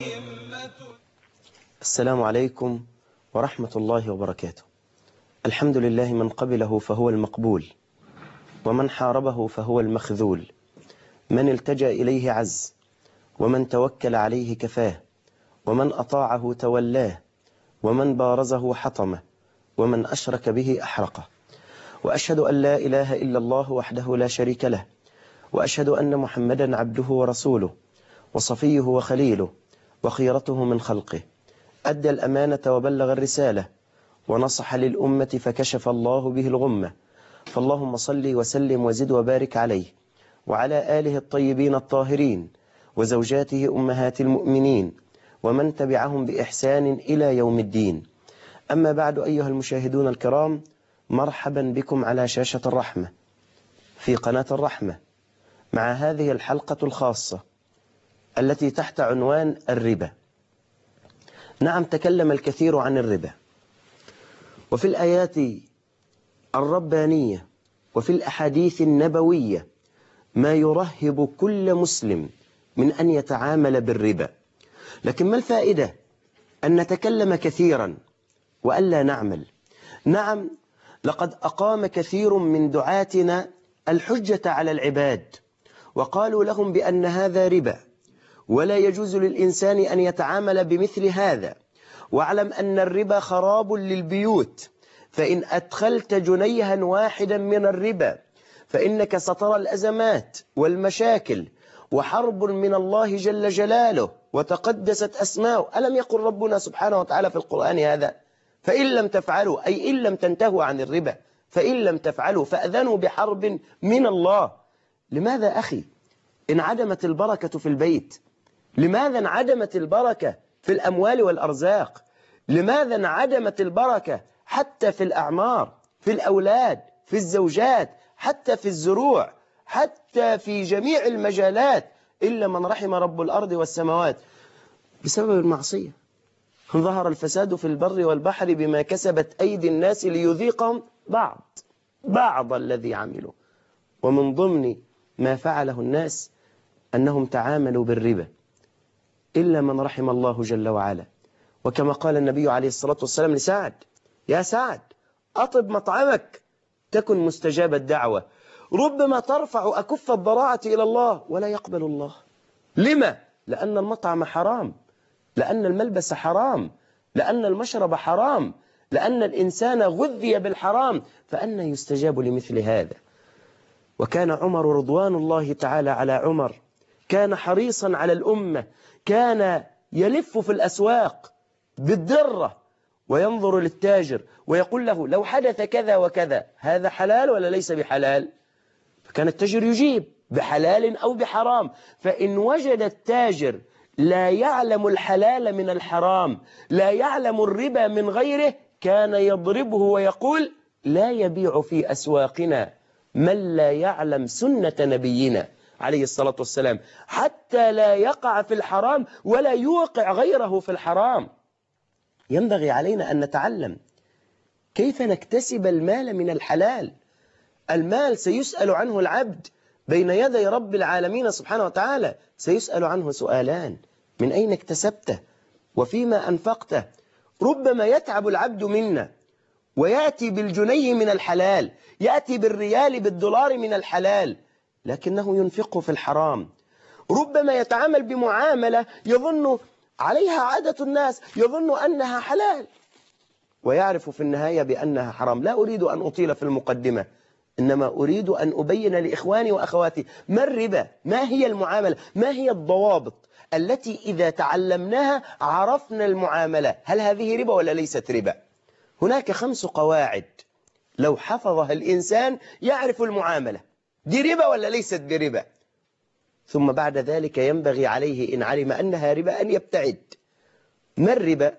السلام عليكم ورحمة الله وبركاته. الحمد لله من قبله فهو المقبول، ومن حاربه فهو المخذول، من التجأ إليه عز، ومن توكل عليه كفاه، ومن أطاعه تولاه، ومن بارزه حطمه، ومن أشرك به أحرقه. وأشهد أن لا إله إلا الله وحده لا شريك له، وأشهد أن محمدا عبده ورسوله وصفيه وخليله وخيرته من خلقه، أدى الأمانة وبلغ الرسالة ونصح للأمة فكشف الله به الغمة. فاللهم صل وسلم وزد وبارك عليه وعلى آله الطيبين الطاهرين وزوجاته أمهات المؤمنين ومن تبعهم بإحسان إلى يوم الدين. أما بعد، أيها المشاهدون الكرام، مرحبا بكم على شاشة الرحمة في قناة الرحمة مع هذه الحلقة الخاصة التي تحت عنوان الربا. نعم، تكلم الكثير عن الربا، وفي الآيات الربانية وفي الأحاديث النبوية ما يرهب كل مسلم من أن يتعامل بالربا. لكن ما الفائدة أن نتكلم كثيرا وألا نعمل؟ نعم، لقد أقام كثير من دعاتنا الحجة على العباد وقالوا لهم بأن هذا ربا ولا يجوز للإنسان أن يتعامل بمثل هذا، واعلم أن الربا خراب للبيوت، فإن أدخلت جنيها واحدا من الربا فإنك سترى الأزمات والمشاكل وحرب من الله جل جلاله وتقدست أسماؤه. ألم يقل ربنا سبحانه وتعالى في القرآن هذا؟ فإن لم تفعلوا، أي إن لم تنتهوا عن الربا، فإن لم تفعلوا فأذنوا بحرب من الله. لماذا أخي انعدمت البركة في البيت؟ لماذا انعدمت البركة في الأموال والأرزاق؟ لماذا انعدمت البركة حتى في الأعمار، في الأولاد، في الزوجات، حتى في الزروع، حتى في جميع المجالات، إلا من رحم رب الأرض والسماوات؟ بسبب المعصية. ظهر الفساد في البر والبحر بما كسبت أيدي الناس ليذيقهم بعض الذي عملوا. ومن ضمن ما فعله الناس أنهم تعاملوا بالربا إلا من رحم الله جل وعلا. وكما قال النبي عليه الصلاة والسلام لسعد: يا سعد، أطب مطعمك تكن مستجاب الدعوة، ربما ترفع أكف الضراعة إلى الله ولا يقبل الله. لما؟ لأن المطعم حرام، لأن الملبس حرام، لأن المشرب حرام، لأن الإنسان غذي بالحرام، فأنا يستجاب لمثل هذا؟ وكان عمر رضوان الله تعالى على عمر كان حريصا على الأمة، كان يلف في الأسواق بالدرة وينظر للتاجر ويقول له: لو حدث كذا وكذا هذا حلال ولا ليس بحلال؟ فكان التاجر يجيب بحلال أو بحرام. فإن وجد التاجر لا يعلم الحلال من الحرام، لا يعلم الربا من غيره، كان يضربه ويقول: لا يبيع في أسواقنا من لا يعلم سنة نبينا عليه الصلاة والسلام، حتى لا يقع في الحرام ولا يوقع غيره في الحرام. ينبغي علينا أن نتعلم كيف نكتسب المال من الحلال. المال سيسأل عنه العبد بين يدي رب العالمين سبحانه وتعالى، سيسأل عنه سؤالان: من أين اكتسبته؟ وفيما أنفقته؟ ربما يتعب العبد منا ويأتي بالجنيه من الحلال، يأتي بالريال بالدولار من الحلال، لكنه ينفقه في الحرام. ربما يتعامل بمعاملة يظن عليها عادة الناس، يظن أنها حلال ويعرف في النهاية بأنها حرام. لا أريد أن أطيل في المقدمة، إنما أريد أن أبين لإخواني وأخواتي ما الربا، ما هي المعاملة، ما هي الضوابط التي إذا تعلمناها عرفنا المعاملة. هل هذه ربا ولا ليست ربا؟ هناك 5 قواعد لو حفظها الإنسان يعرف المعاملة دي ربا ولا ليست بربا. ثم بعد ذلك ينبغي عليه إن علم أنها ربا أن يبتعد. ما الربا؟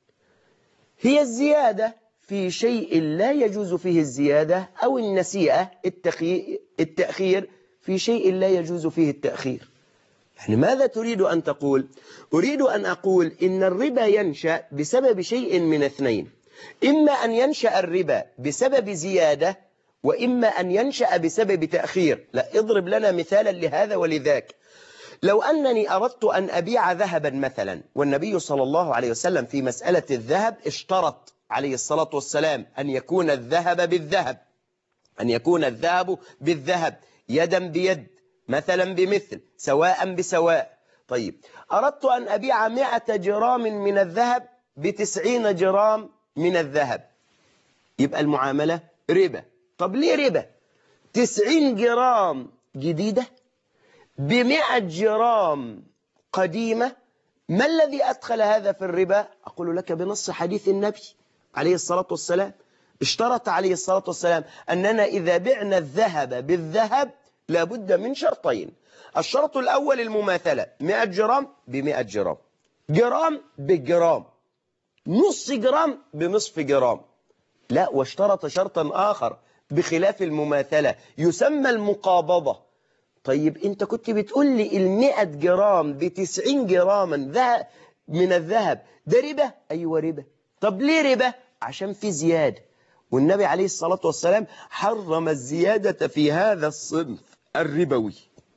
هي الزيادة في شيء لا يجوز فيه الزيادة، أو النسيئة التأخير في شيء لا يجوز فيه التأخير. يعني ماذا تريد أن تقول؟ أريد أن أقول إن الربا ينشأ بسبب شيء من اثنين: إما أن ينشأ الربا بسبب زيادة، وإما أن ينشأ بسبب تأخير. لا، اضرب لنا مثالا لهذا ولذاك. لو أنني أردت أن أبيع ذهبا مثلا، والنبي صلى الله عليه وسلم في مسألة الذهب اشترط عليه الصلاة والسلام أن يكون الذهب بالذهب، أن يكون الذهب بالذهب، يدا بيد، مثلا بمثل، سواء بسواء. طيب أردت أن أبيع 100 جرام من الذهب ب90 جرام من الذهب، يبقى المعاملة ربا. طب ليه ربا؟ 90 جرام جديدة ب100 جرام قديمة، ما الذي أدخل هذا في الربا؟ أقول لك بنص حديث النبي عليه الصلاة والسلام. اشترط عليه الصلاة والسلام أننا إذا بعنا الذهب بالذهب لابد من شرطين. الشرط الأول المماثلة، 100 جرام ب100 جرام، جرام بجرام، نص جرام بنصف جرام. لا، واشترط شرطا آخر بخلاف المماثلة يسمى المقابضة. طيب انت كنت بتقول لي 100 جرام ب90 جراما من الذهب، ده ربا؟ ايوه ربا. طب ليه ربا؟ عشان في زيادة، والنبي عليه الصلاة والسلام حرم الزيادة في هذا الصنف الربوي.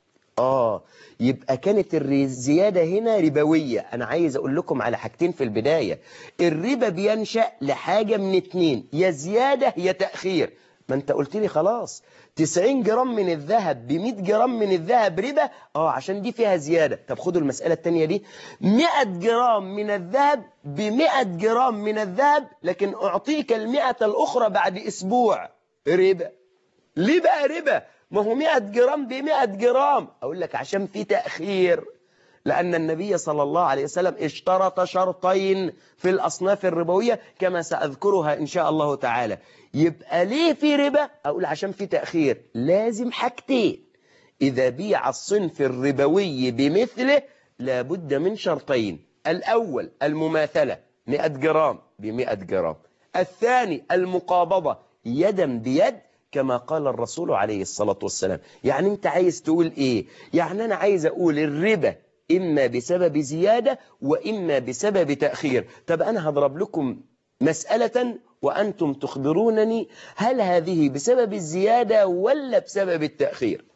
يبقى كانت الزيادة هنا ربوية. أنا عايز أقول لكم على حاجتين في البداية. الربا بينشأ لحاجة من اتنين، يا زيادة يا تأخير. ما أنت قلت لي خلاص 90 جرام من الذهب ب100 جرام من الذهب ربا، عشان دي فيها زيادة. طب خدوا المسألة التانية دي، 100 جرام من الذهب ب100 جرام من الذهب، لكن أعطيك 100 الأخرى بعد أسبوع، ربا. ليه بقى ربا؟ ما هو 100 جرام ب100 جرام. أقول لك عشان في تأخير، لأن النبي صلى الله عليه وسلم اشترط شرطين في الأصناف الربوية كما سأذكرها إن شاء الله تعالى. يبقى ليه في ربا؟ أقول عشان في تأخير. لازم حاجتين، إذا بيع الصنف الربوي بمثله لابد من شرطين. الأول المماثلة، 100 جرام ب100 جرام. الثاني المقابضة، يدا بيد، كما قال الرسول عليه الصلاة والسلام. يعني انت عايز تقول ايه؟ يعني انا عايز اقول الربا اما بسبب زيادة واما بسبب تأخير. طب انا هضرب لكم مسألة وانتم تخبرونني هل هذه بسبب الزيادة ولا بسبب التأخير.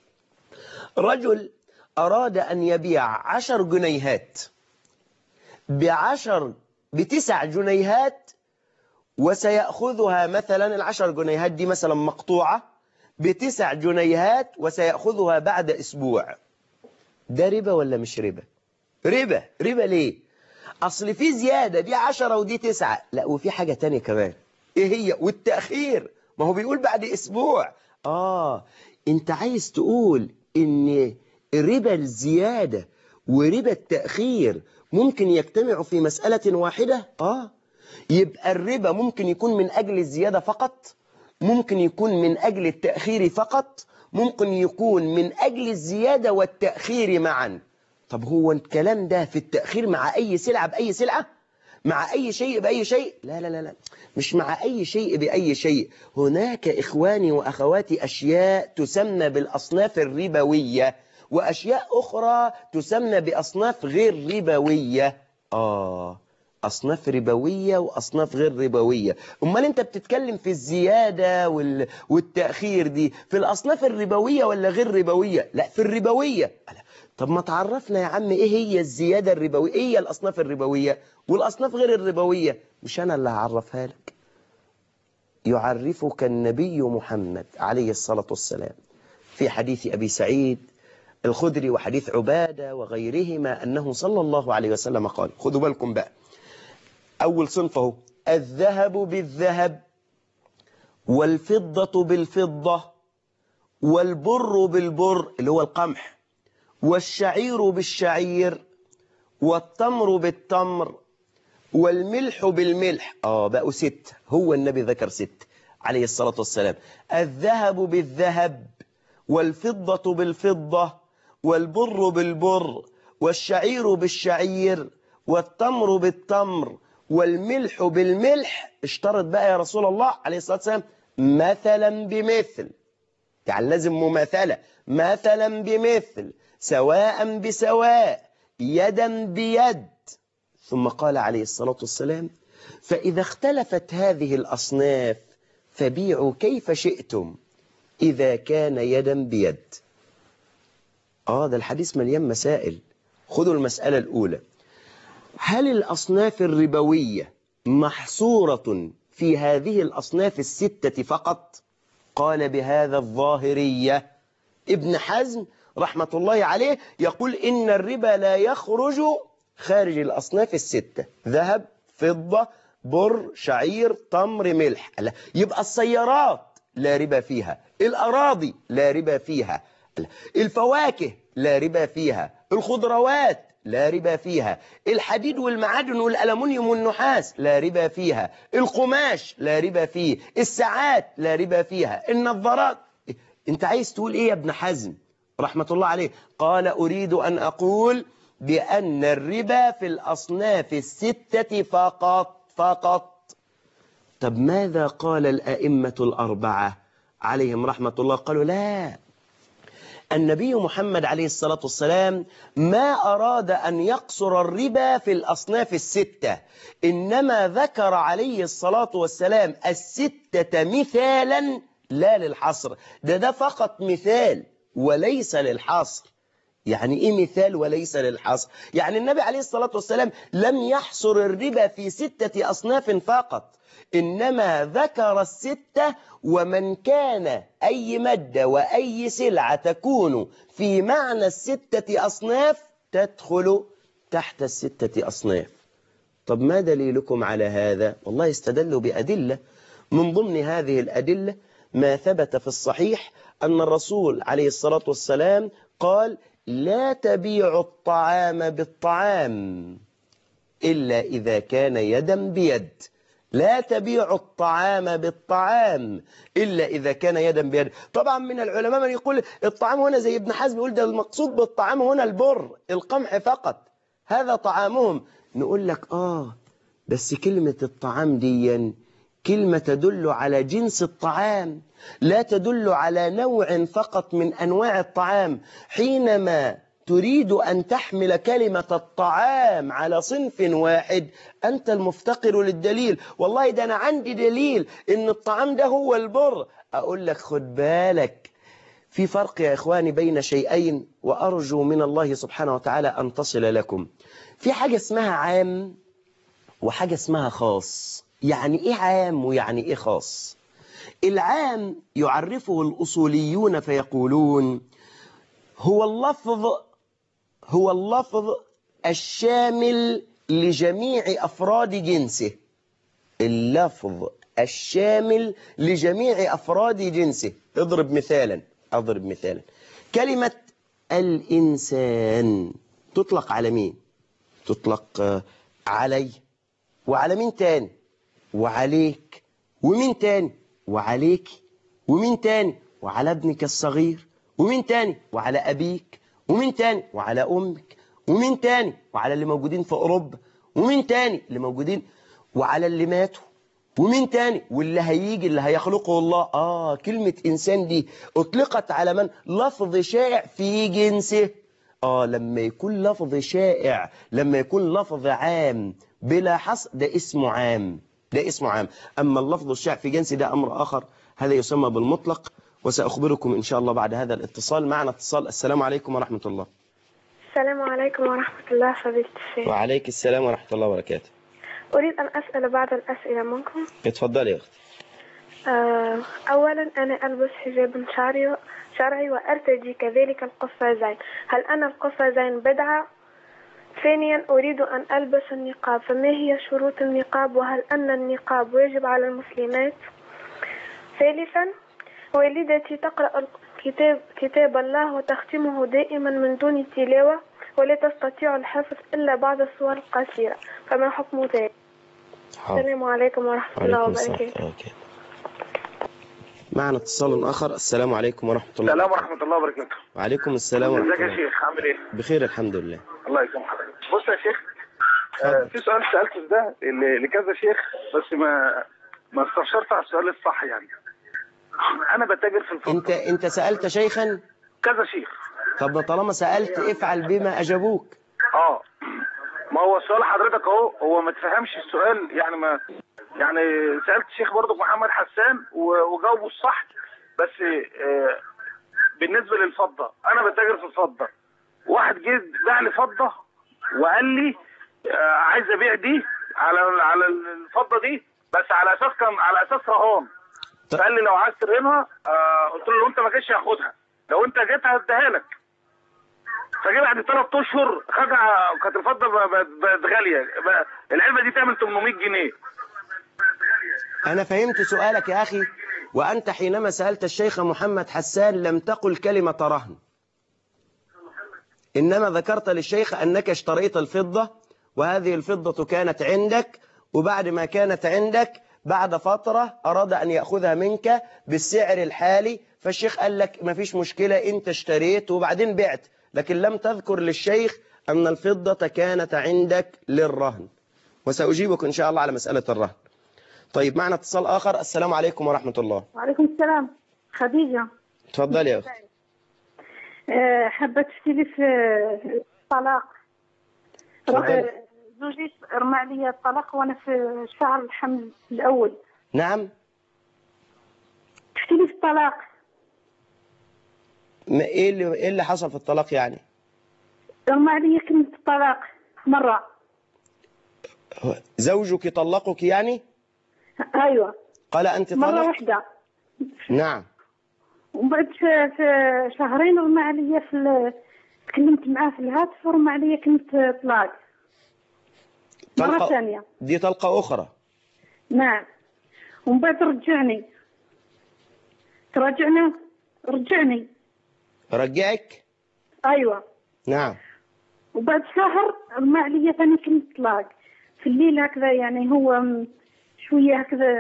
رجل اراد ان يبيع 10 جنيهات ب9 جنيهات، وسيأخذها مثلا 10 جنيهات دي مثلا مقطوعة ب9 جنيهات وسيأخذها بعد أسبوع. ده ربا ولا مش ربا؟ ربا. ربا ليه؟ أصل في زيادة، دي 10 ودي 9. لا، وفي حاجة تانية كمان. إيه هي؟ والتأخير، ما هو بيقول بعد أسبوع. أنت عايز تقول إن ربا الزيادة وربا التأخير ممكن يجتمعوا في مسألة واحدة؟ يبقى الربا ممكن يكون من أجل الزيادة فقط، ممكن يكون من أجل التأخير فقط، ممكن يكون من أجل الزيادة والتأخير معا. طب هو الكلام ده في التأخير مع أي سلعة بأي سلعة؟ مع أي شيء بأي شيء؟ لا لا لا لا، مش مع أي شيء بأي شيء. هناك إخواني وأخواتي أشياء تسمى بالأصناف الربوية، وأشياء أخرى تسمى بأصناف غير ربوية. أصناف ربوية وأصناف غير ربوية. أمال أنت بتتكلم في الزيادة والتأخير دي في الأصناف الربوية ولا غير ربوية؟ لا، في الربوية. طب ما تعرفنا يا عم إيه هي الزيادة الربوية، إيه هي الأصناف الربوية والأصناف غير الربوية؟ مش أنا اللي هعرفها لك، يعرفك النبي محمد عليه الصلاة والسلام في حديث أبي سعيد الخدري وحديث عبادة وغيرهما أنه صلى الله عليه وسلم قال. خدوا بالكم بقى، أول صنفه الذهب بالذهب والفضة بالفضة والبر بالبر اللي هو القمح والشعير بالشعير والتمر بالتمر والملح بالملح. بقوا 6. هو النبي ذكر 6 عليه الصلاة والسلام. الذهب بالذهب والفضة بالفضة والبر بالبر والشعير بالشعير والتمر بالتمر والملح بالملح. اشترط بقى يا رسول الله عليه الصلاة والسلام مثلا بمثل، يعني لازم مماثلة، مثلا بمثل، سواء بسواء، يدا بيد. ثم قال عليه الصلاة والسلام فإذا اختلفت هذه الأصناف فبيعوا كيف شئتم إذا كان يدا بيد. ده الحديث مليان مسائل. خذوا المسألة الأولى: هل الأصناف الربوية محصورة في هذه الأصناف الستة فقط؟ قال بهذا الظاهرية. ابن حزم رحمة الله عليه يقول إن الربا لا يخرج خارج الأصناف الستة: ذهب، فضة، بر، شعير، تمر، ملح. يبقى السيارات لا ربا فيها، الأراضي لا ربا فيها، الفواكه لا ربا فيها، الخضروات لا ربا فيها، الحديد والمعادن والألمنيوم والنحاس لا ربا فيها، القماش لا ربا فيه، الساعات لا ربا فيها، النظارات. انت عايز تقول ايه يا ابن حزم رحمة الله عليه؟ قال: أريد أن أقول بأن الربا في الأصناف الستة فقط. طب ماذا قال الأئمة الأربعة عليهم رحمة الله؟ قالوا: لا، النبي محمد عليه الصلاة والسلام ما أراد أن يقصر الربا في الأصناف الستة، إنما ذكر عليه الصلاة والسلام الستة مثالا لا للحصر. ده فقط مثال وليس للحصر. يعني إيه مثال وليس للحصر؟ يعني النبي عليه الصلاة والسلام لم يحصر الربا في ستة أصناف فقط، إنما ذكر الستة، ومن كان أي مادة وأي سلعة تكون في معنى الستة أصناف تدخل تحت الستة أصناف. طب ما دليلكم على هذا؟ والله استدلوا بأدلة. من ضمن هذه الأدلة ما ثبت في الصحيح أن الرسول عليه الصلاة والسلام قال: لا تبيع الطعام بالطعام إلا إذا كان يدا بيد. لا تبيع الطعام بالطعام إلا إذا كان يدا بيد. طبعا من العلماء من يقول الطعام هنا زي ابن حزم يقول ده المقصود بالطعام هنا البر، القمح فقط، هذا طعامهم. نقول لك بس كلمة الطعام دي كلمة تدل على جنس الطعام، لا تدل على نوع فقط من أنواع الطعام. حينما تريد أن تحمل كلمة الطعام على صنف واحد أنت المفتقر للدليل. والله ده أنا عندي دليل إن الطعام ده هو البر. أقول لك خد بالك، في فرق يا إخواني بين شيئين، وأرجو من الله سبحانه وتعالى أن تصل لكم. في حاجة اسمها عام وحاجة اسمها خاص. يعني إيه عام ويعني إيه خاص؟ العام يعرفه الأصوليون فيقولون هو اللفظ الشامل لجميع أفراد جنسه. اللفظ الشامل لجميع أفراد جنسه. أضرب مثالا. كلمة الإنسان تطلق على مين؟ تطلق علي، وعلى مين تاني؟ وعليك، ومين تاني؟ وعليك، ومين تاني؟ وعلى ابنك الصغير، ومين تاني؟ وعلى أبيك، ومين تاني؟ وعلى أمك، ومين تاني؟ وعلى اللي موجودين في أوروبا، ومين تاني؟ اللي موجودين، وعلى اللي ماتوا، ومين تاني؟ واللي هيجي اللي هيخلقه الله. كلمة إنسان دي أطلقت على من؟ لفظ شائع في جنسه. لما يكون لفظ شائع، لما يكون لفظ عام بلا حصر، ده اسمه عام، ده اسمه عام. أما اللفظ الشائع في جنسه ده أمر آخر، هذا يسمى بالمطلق. وسأخبركم إن شاء الله بعد هذا الاتصال. معنا اتصال. السلام عليكم ورحمة الله. السلام عليكم ورحمة الله فضيلة الشيخ. وعليك السلام ورحمة الله وبركاته. أريد أن أسأل بعض الأسئلة منكم. اتفضلي يا أختي. أولا أنا ألبس حجاب شرعي وأرتدي كذلك القفازين، هل أنا القفازين بدعة؟ ثانيا أريد أن ألبس النقاب، فما هي شروط النقاب، وهل أن النقاب واجب على المسلمات؟ ثالثا والدتي تقرأ كتاب الله وتختمه دائما من دون تلاوة، ولا تستطيع الحفظ إلا بعض السور القصيرة، فما حكم ذلك؟ السلام عليكم ورحمة الله وبركاته. معنا اتصال آخر. السلام عليكم ورحمة الله. السلام ورحمة الله وبركاته. وعليكم السلام ورحمة الله. ازيك يا شيخ، عامل ايه؟ بخير الحمد لله. الله يكرم حضرتك. بص يا شيخ، في سؤال سألته ده لكذا شيخ، بس ما استفسرت على السؤال الصح. يعني أنا بتاجر في الفضة. أنت سألت شيخا؟ كذا شيخ. طب ما طالما سألت افعل بما أجابوك. ما هو سؤال حضرتك هو ما تفهمش السؤال. يعني سألت الشيخ برضو محمد حسان وجاوبه الصح، بس بالنسبة للفضة أنا بتاجر في الفضة، واحد جه باع لي فضه وقال لي عايز ابيع دي على الفضه دي، بس على اساس رهان. فقال لي لو عايز ترهنها قلت له لو انت ما جيتش هاخدها، لو انت جيت هديها لك. فجه بعد 3 اشهر خدها، كانت الفضه بقت غاليه، العلبه دي تعمل 800 جنيه. أنا فهمت سؤالك يا أخي، وأنت حينما سألت الشيخ محمد حسان لم تقل كلمة رهن، إنما ذكرت للشيخ أنك اشتريت الفضة، وهذه الفضة كانت عندك، وبعد ما كانت عندك بعد فترة أراد أن يأخذها منك بالسعر الحالي، فالشيخ قال لك ما فيش مشكلة، أنت اشتريت وبعدين بعت، لكن لم تذكر للشيخ أن الفضة كانت عندك للرهن. وسأجيبك إن شاء الله على مسألة الرهن. طيب معنا اتصال آخر. السلام عليكم ورحمة الله. وعليكم السلام. خديجة. تفضلي يا أختي. حابة تفتي لي في الطلاق. زوجي رمى علي الطلاق وأنا في شهر الحمل الأول. نعم. تفتي لي في الطلاق. إيه اللي حصل في الطلاق يعني؟ رمى علي كلمة الطلاق مرة. زوجك طلقك يعني؟ أيوة. قال أنت طلق؟ مرة واحدة. نعم. وبعد في شهرين رمى علي تكلمت معاه في الهاتف ورمى علي كلمة طلاق. مرة ثانية. دي طلقة أخرى. نعم. ومن بعد رجعني. رجعني. رجعك؟ أيوة. نعم. وبعد شهر رمى علي ثاني كلمة طلاق في الليل هكذا، يعني هو شوية هكذا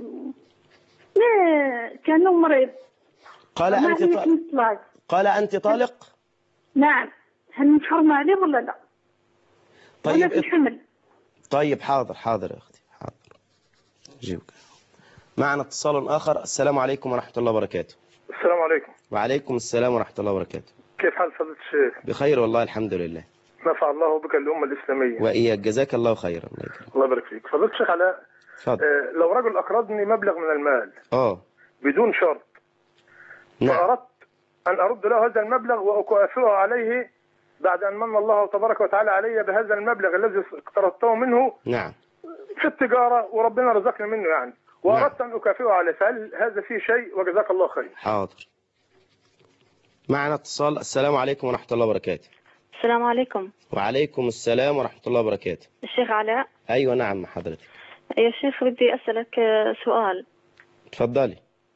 كأنه مريض. قال أنت طالق؟ نعم. هل محرمة عليه ولا لا؟ طيب أنا في الحمل. طيب حاضر يا أختي، حاضر. جيبك. معنا اتصال آخر. السلام عليكم ورحمة الله وبركاته. السلام عليكم. وعليكم السلام ورحمة الله وبركاته. كيف حال فضيلة الشيخ؟ بخير والله الحمد لله. نفع الله بك الأمة الإسلامية. وإياك، جزاك الله خيرا. الله يبارك فيك. فضيلة الشيخ علاء، لو رجل أقرضني مبلغ من المال بدون شرط، نعم، فأردت أن أرد له هذا المبلغ وأكافئه عليه بعد أن من الله تبارك وتعالى علي بهذا المبلغ الذي اقترضته منه، نعم، في التجارة وربنا رزقني منه يعني، وأردت أن أكافئه عليه، فهل هذا فيه شيء؟ وجزاك الله خير. حاضر. معنا اتصال. السلام عليكم ورحمة الله وبركاته. السلام عليكم. وعليكم السلام ورحمة الله وبركاته. الشيخ علاء؟ أيوة نعم حضرتك. يا شيخ بدي أسألك سؤال. تفضلي.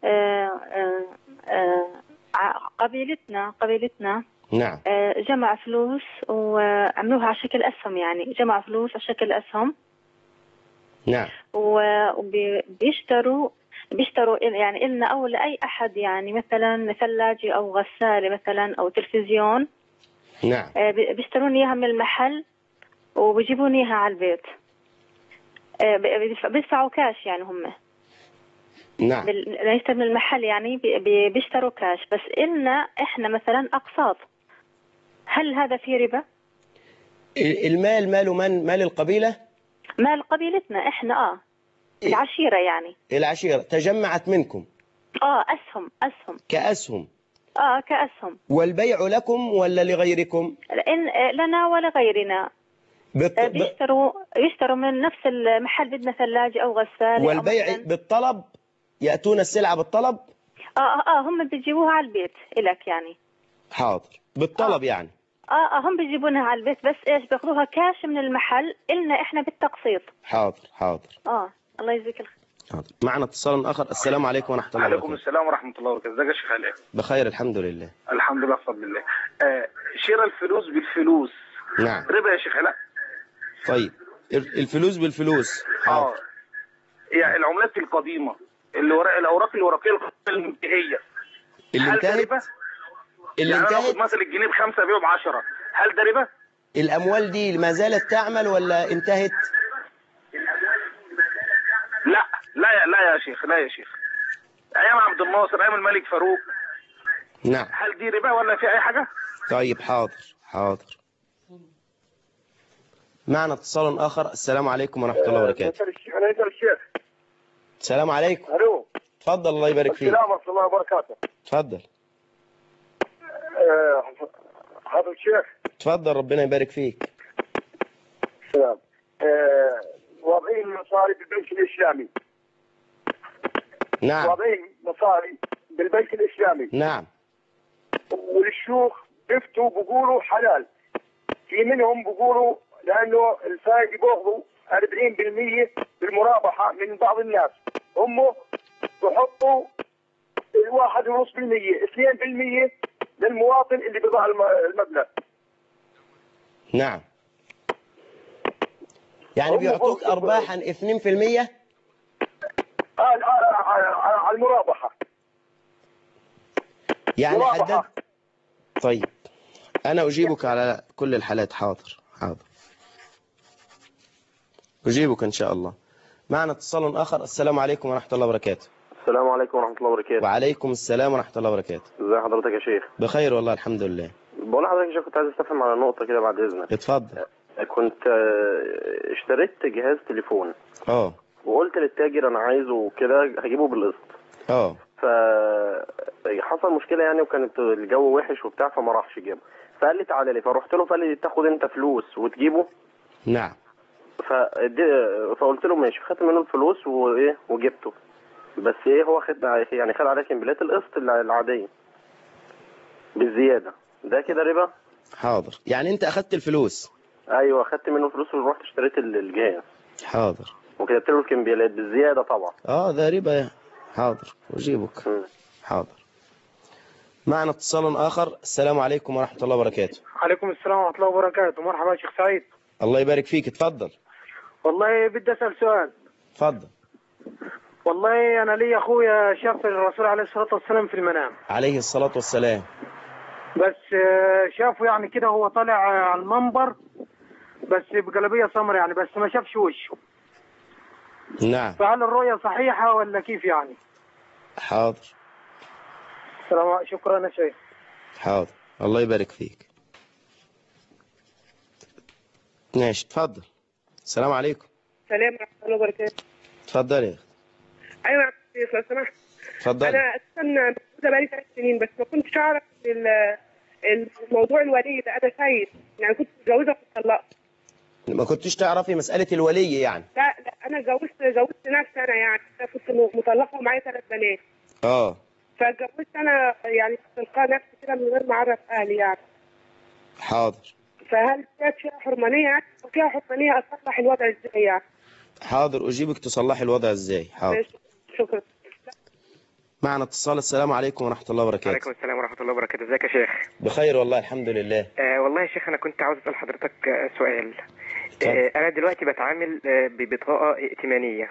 قبيلتنا نعم جمع فلوس وعملوها على شكل أسهم، يعني جمع فلوس على شكل أسهم. نعم. وبيشتروا يعني إلنا أو لأي أحد، يعني مثلا ثلاجة أو غسالة مثلا أو تلفزيون. نعم. بيشترون إياها من المحل وبيجيبون إياها على البيت. بيدفعوا كاش يعني هم. نعم. يشتروا من المحل يعني بيشتروا كاش، بس إلنا إحنا مثلا أقساط. هل هذا فيه ربا؟ المال ماله من؟ مال القبيلة؟ مال قبيلتنا إحنا العشيرة يعني. العشيرة تجمعت منكم؟ أسهم. كأسهم؟ كأسهم. والبيع لكم ولا لغيركم؟ لنا ولغيرنا. يشتروا من نفس المحل، بدنا ثلاجة أو غسالة. والبيع بالطلب؟ يأتون السلعة بالطلب؟ هم بيجيبوها على البيت إلك يعني. حاضر. بالطلب يعني؟ هم بيجيبونها على البيت، بس إيش بياخذوها كاش من المحل إلنا إحنا بالتقسيط. حاضر. الله يجزيك الخير. حاضر. معنا اتصال آخر. السلام عليكم ورحمة الله وبركاته. وعليكم السلام ورحمة الله وبركاته. ازيك يا شيخ علاء؟ بخير الحمد لله. الحمد لله بفضل الله. شراء الفلوس بالفلوس نعم ربا يا شيخ علاء؟ طيب الفلوس بالفلوس. يعني العملات القديمة الأوراق الورقية المنتهية اللي انتهت؟ يعني أنا أخذ مثلا الجنيه ب5 أبيعه ب10، هل ده ربا؟ الأموال دي ما زالت تعمل ولا انتهت؟ لا يا شيخ، أيام عبد الناصر، أيام الملك فاروق. نعم. هل دي ربا ولا في أي حاجة؟ طيب حاضر. معنا اتصال آخر. السلام عليكم ورحمة الله وبركاته. السلام عليكم. ألو. تفضل الله يبارك فيك. السلام ورحمة الله وبركاته. تفضل. حضرة الشيخ، تفضل ربنا يبارك فيك. سلام. واضعين المصاري بالبنك الإسلامي. نعم. واضعين مصاري بالبنك الإسلامي. نعم. والشيوخ بيفتوا بيقولوا حلال. في منهم بيقولوا لأنه الفائدة بياخذوا 40% بالمرابحة من بعض الناس. هم بحطوا 1.5%، 2% للمواطن اللي بيضع المبلغ. نعم. يعني بيعطوك أرباحا 2%؟ على المرابحة. يعني حدد. طيب أنا أجيبك على كل الحالات. حاضر حاضر، أجيبك إن شاء الله. معنا اتصال آخر. السلام عليكم ورحمة الله وبركاته. السلام عليكم ورحمة الله وبركاته. وعليكم السلام ورحمة الله وبركاته. ازي حضرتك يا شيخ؟ بخير والله الحمد لله. بقول لحضرتك يا شيخ، كنت عايز استفهم على نقطة كده بعد إذنك. اتفضل. كنت اشتريت جهاز تليفون. وقلت للتاجر أنا عايزه كده هجيبه بالقسط. فحصل مشكلة يعني، وكانت الجو وحش وبتاع، فما راحش جابه. فقال لي تعالى لي، فرحت له، فقال لي تاخد انت فلوس وتجيبه. نعم. فقلت له ماشي، خدت منه الفلوس وايه وجبته. بس ايه، هو خد عليا كمبيالات القسط العادية بالزيادة، ده كده ربا؟ حاضر. يعني انت اخدت الفلوس؟ ايوه، اخدت منه فلوس ورحت اشتريت الجهاز. حاضر. وكتبت له الكمبيالات بالزيادة طبعا. ده ربا. حاضر اجيبك. حاضر. معنا اتصال اخر. السلام عليكم ورحمة الله وبركاته. عليكم السلام ورحمة الله وبركاته. مرحبا يا شيخ سعيد. الله يبارك فيك. اتفضل. والله بدي اسال سؤال. اتفضل. والله انا لي اخويا شاف الرسول عليه الصلاة والسلام في المنام. عليه الصلاة والسلام. بس شافه يعني كده هو طالع على المنبر، بس بجلابية سمراء يعني، بس ما شافش وشه. نعم. فهل الرؤية صحيحة ولا كيف يعني؟ حاضر. شكرا يا شيخ. حاضر. الله يبارك فيك. ماشي. اتفضل. السلام عليكم. السلام ورحمة الله وبركاته. اتفضلي يا اخت. ايوه يا شيخ لو سمحت. اتفضلي. انا اساسا متجوزه بقالي 3 سنين، بس ما كنتش اعرف الموضوع الولي ده. انا سيد يعني، كنت متجوزه وطلقت. ما كنتش تعرفي مسألة الولي يعني؟ لا انا جوزت نفسي انا يعني، كنت مطلقه ومعايا 3 بنات. فاتجوزت انا يعني تلقاء نفسي كده من غير ما اعرف اهلي يعني. حاضر. فهل كانت فيها حرمانيه يعني؟ وفيها حرمانيه اصلح الوضع ازاي يعني؟ حاضر اجيبك تصلحي الوضع ازاي. حاضر. شكرا. معنا اتصال. السلام عليكم ورحمة الله وبركاته. وعليكم السلام ورحمة الله وبركاته. ازيك يا شيخ؟ بخير والله الحمد لله. والله يا شيخ، انا كنت عاوز اسال حضرتك سؤال. انا دلوقتي بتعامل ببطاقة ائتمانية،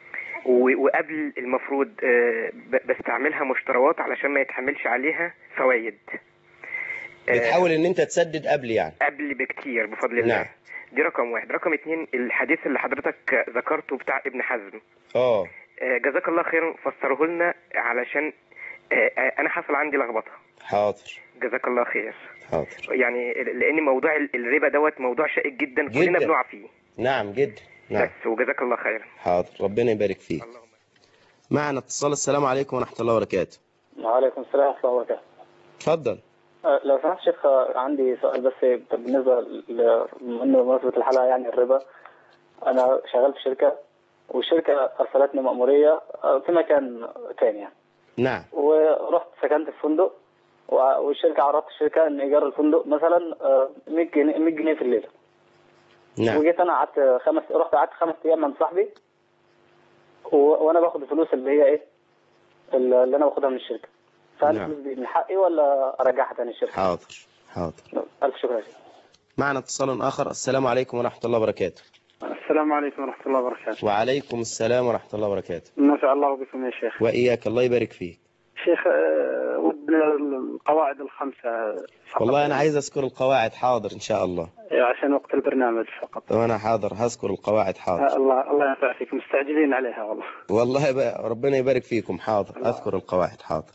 وقبل المفروض بستعملها مشتريات علشان ما يتحملش عليها فوائد. بتحاول ان انت تسدد قبل يعني؟ قبل بكتير بفضل الله. نعم. دي رقم واحد. رقم 2، الحديث اللي حضرتك ذكرته بتاع ابن حزم. جزاك الله خيرا، فسره لنا علشان انا حصل عندي لخبطه. حاضر. جزاك الله خير. حاضر. يعني لان موضوع الربا دوت موضوع شائك جدا، كلنا بنقع فيه. نعم جدا. نعم. بس وجزاك الله خير. حاضر ربنا يبارك فيك. اللهم. معنا اتصال. السلام عليكم ورحمة الله وبركاته. وعليكم السلام ورحمة الله وبركاته. اتفضل. لو سمحت شيخ، عندي سؤال بس بالنسبة لمناسبة الحلقة يعني الربا. أنا شغال في شركة، والشركة أرسلتني مأمورية في مكان تاني يعني. نعم. ورحت سكنت في فندق، والشركة عرضت الشركة إن إيجار الفندق مثلا 100 جنيه في الليلة. نعم. وجيت أنا رحت قعدت 5 أيام عند صاحبي، وأنا باخد الفلوس اللي هي إيه اللي أنا باخدها من الشركة. فهل الفلوس دي من حقي ولا أرجعها تاني الشركة؟ حاضر. حاضر. ألف شكر يا شيخ. معنا اتصال آخر. السلام عليكم ورحمة الله وبركاته. السلام عليكم ورحمة الله وبركاته. وعليكم السلام ورحمة الله وبركاته. نفع الله بكم يا شيخ. وإياك الله يبارك فيك. شيخ ودنا القواعد الخمسة فقط. والله أنا عايز أذكر القواعد. حاضر إن شاء الله. عشان وقت البرنامج فقط. وأنا حاضر هذكر القواعد. حاضر. الله ينفع فيكم، مستعجلين عليها والله. والله ربنا يبارك فيكم. حاضر أذكر القواعد. حاضر.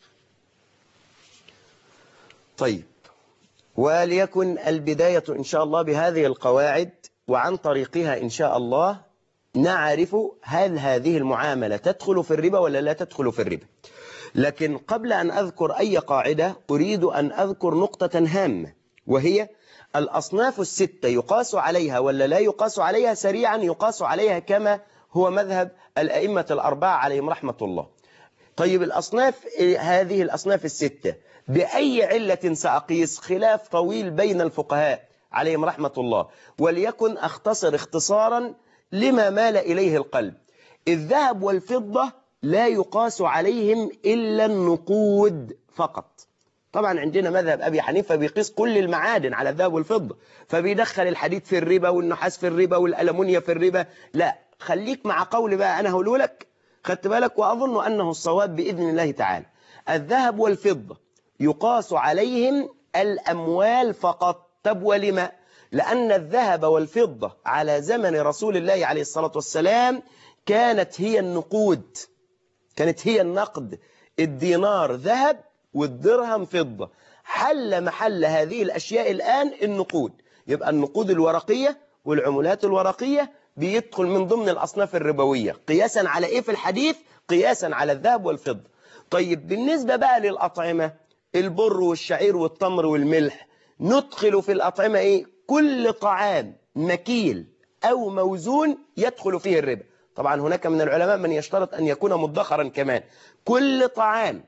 طيب، وليكن البداية إن شاء الله بهذه القواعد، وعن طريقها إن شاء الله نعرف هل هذه المعاملة تدخل في الربا ولا لا تدخل في الربا. لكن قبل أن أذكر أي قاعدة أريد أن أذكر نقطة هامة، وهي الأصناف الستة يقاس عليها ولا لا يقاس عليها؟ سريعا يقاس عليها كما هو مذهب الأئمة الأربعة عليهم رحمة الله. طيب الأصناف، هذه الأصناف الستة بأي علة سأقيس؟ خلاف طويل بين الفقهاء عليهم رحمة الله، وليكن أختصر اختصارا لما مال إليه القلب. الذهب والفضة لا يقاس عليهم إلا النقود فقط. طبعا عندنا مذهب أبي حنيفة بيقيس كل المعادن على الذهب والفضة، فبيدخل الحديد في الربا والنحاس في الربا والألمونيا في الربا. لا، خليك مع قول بقى أنا هقوله لك، خدت بالك، وأظن أنه الصواب بإذن الله تعالى. الذهب والفضة يقاس عليهم الأموال فقط. طب ولما؟ لأن الذهب والفضة على زمن رسول الله عليه الصلاة والسلام كانت هي النقود، كانت هي النقد. الدينار ذهب والدرهم فضة. حل محل هذه الأشياء الآن النقود. يبقى النقود الورقية والعملات الورقية بيدخل من ضمن الأصناف الربوية. قياسا على إيه في الحديث؟ قياسا على الذهب والفضة. طيب بالنسبة بقى للأطعمة، البر والشعير والتمر والملح، ندخل في الأطعمة إيه؟ كل طعام مكيل أو موزون يدخل فيه الربا. طبعا هناك من العلماء من يشترط أن يكون مدخرا كمان. كل طعام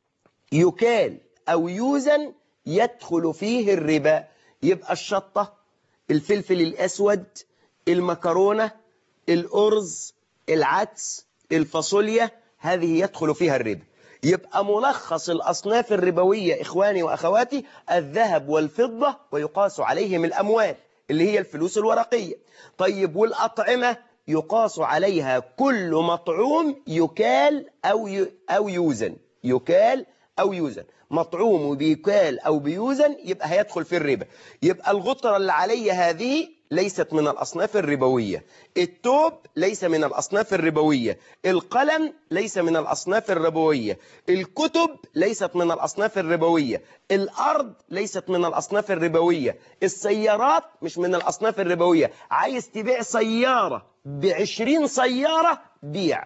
يكال أو يوزن يدخل فيه الربا. يبقى الشطة، الفلفل الأسود، المكرونة، الأرز، العدس، الفاصوليا، هذه يدخل فيها الربا. يبقى ملخص الأصناف الربوية إخواني وأخواتي الذهب والفضة، ويقاس عليهم الأموال اللي هي الفلوس الورقية. طيب والأطعمة يقاس عليها كل مطعوم يكال أو يوزن. يكال أو يوزن، مطعوم بيكال أو بيوزن، يبقى هيدخل في الربا. يبقى الغطرة اللي علي هذه ليست من الأصناف الربوية، التوب ليس من الأصناف الربوية، القلم ليس من الأصناف الربوية، الكتب ليست من الأصناف الربوية، الأرض ليست من الأصناف الربوية، السيارات مش من الأصناف الربوية. عايز تبيع سيارة ب20 سيارة بيع،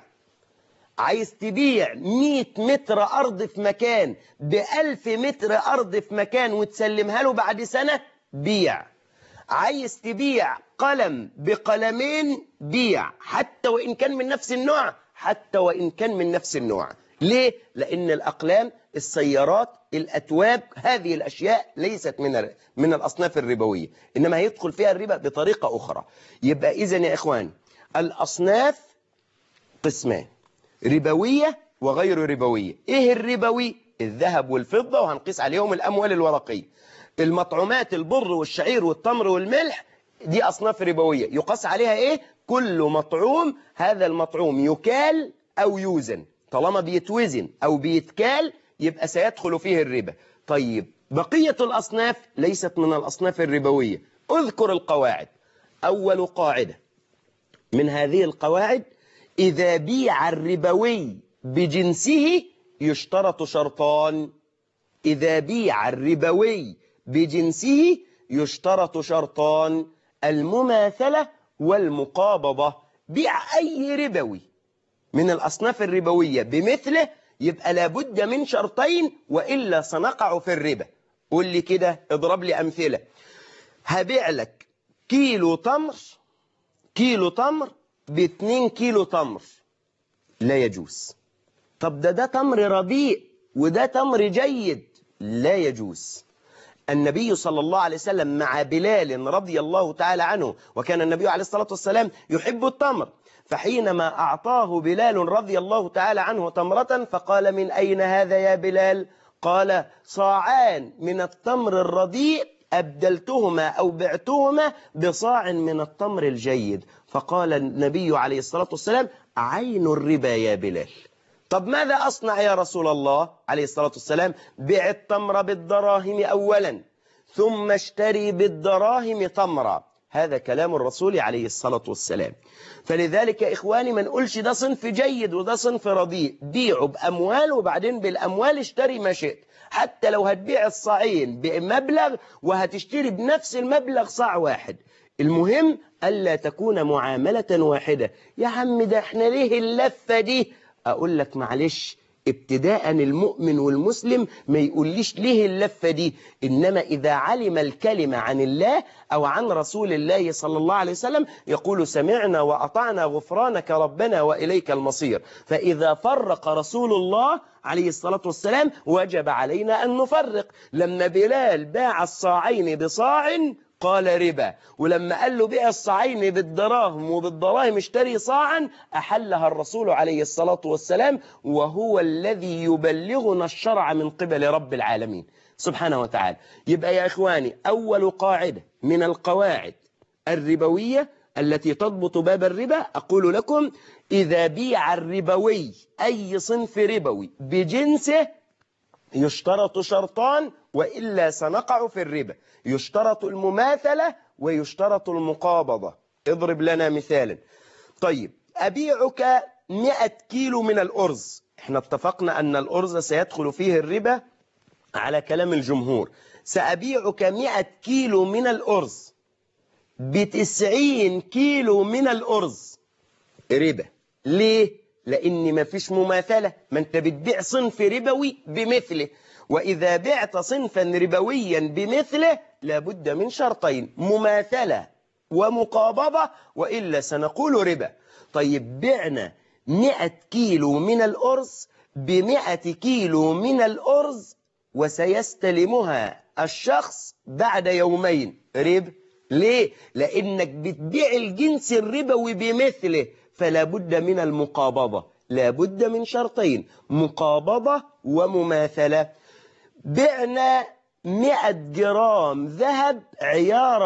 عايز تبيع 100 متر أرض في مكان ب1000 متر أرض في مكان وتسلمها له بعد سنة بيع، عايز تبيع قلم بقلمين بيع، حتى وإن كان من نفس النوع، حتى وإن كان من نفس النوع. ليه؟ لأن الأقلام، السيارات، الأتواب، هذه الأشياء ليست من الأصناف الربوية، إنما هيدخل فيها الربا بطريقة أخرى. يبقى إذن يا إخوان الأصناف قسمان، ربوية وغير ربوية. إيه الربوي؟ الذهب والفضة، وهنقيس عليهم الأموال الورقية. المطعومات، البر والشعير والتمر والملح، دي أصناف ربوية يقاس عليها إيه؟ كل مطعوم، هذا المطعوم يكال أو يوزن. طالما بيتوزن أو بيتكال يبقى سيدخل فيه الربا. طيب بقية الأصناف ليست من الأصناف الربوية. اذكر القواعد. أول قاعدة من هذه القواعد: إذا بيع الربوي بجنسه يشترط شرطان. إذا بيع الربوي بجنسه يشترط شرطان: المماثلة والمقابضة. بيع أي ربوي من الأصناف الربوية بمثله يبقى لابد من شرطين، وإلا سنقع في الربا. قول لي كده، اضرب لي أمثلة. هبيع لك كيلو تمر ب2 كيلو تمر، لا يجوز. طب ده تمر رديء وده تمر جيد، لا يجوز. النبي صلى الله عليه وسلم مع بلال رضي الله تعالى عنه، وكان النبي عليه الصلاة والسلام يحب التمر، فحينما أعطاه بلال رضي الله تعالى عنه تمرة فقال: من أين هذا يا بلال؟ قال: صاعان من التمر الرديء أبدلتهما أو بعتهما بصاع من التمر الجيد. فقال النبي عليه الصلاة والسلام: عين الربا يا بلال. طب ماذا أصنع يا رسول الله عليه الصلاة والسلام؟ بيع التمر بالدراهم أولا، ثم اشتري بالدراهم تمرا. هذا كلام الرسول عليه الصلاة والسلام. فلذلك يا إخواني ما نقولش ده صنف جيد وده صنف رديء. بيعوا بأموال وبعدين بالأموال اشتري ما شئت. حتى لو هتبيع الصاعين بمبلغ وهتشتري بنفس المبلغ صاع واحد، المهم ألا تكون معاملة واحدة. يا عم ده احنا ليه اللفة دي؟ أقول لك معلش، ابتداء المؤمن والمسلم ما يقوليش ليه اللفة دي، إنما إذا علم الكلمة عن الله أو عن رسول الله صلى الله عليه وسلم يقول سمعنا وأطعنا غفرانك ربنا وإليك المصير. فإذا فرق رسول الله عليه الصلاة والسلام وجب علينا أن نفرق. لما بلال باع الصاعين بصاع قال ربا، ولما قال له بيع الصاعين بالدراهم وبالدراهم اشتري صاعا أحلها الرسول عليه الصلاة والسلام، وهو الذي يبلغنا الشرع من قبل رب العالمين سبحانه وتعالى. يبقى يا إخواني أول قاعدة من القواعد الربوية التي تضبط باب الربا أقول لكم: إذا بيع الربوي أي صنف ربوي بجنسه يشترط شرطان وإلا سنقع في الربا، يشترط المماثلة ويشترط المقابضة. اضرب لنا مثالا. طيب أبيعك 100 كيلو من الأرز، احنا اتفقنا أن الأرز سيدخل فيه الربا على كلام الجمهور. سأبيعك 100 كيلو من الأرز ب90 كيلو من الأرز ربا. ليه؟ لأن ما فيش مماثلة، ما انت بتبيع صنف ربوي بمثله، وإذا بعت صنفا ربويا بمثله لابد من شرطين: مماثلة ومقابضة، وإلا سنقول ربا. طيب بعنا 100 كيلو من الأرز ب100 كيلو من الأرز وسيستلمها الشخص بعد يومين ربا. ليه؟ لأنك بتبيع الجنس الربوي بمثله، فلا بد من المقابضة، لا بد من شرطين: مقابضة ومماثلة. بعنا 100 جرام ذهب عيار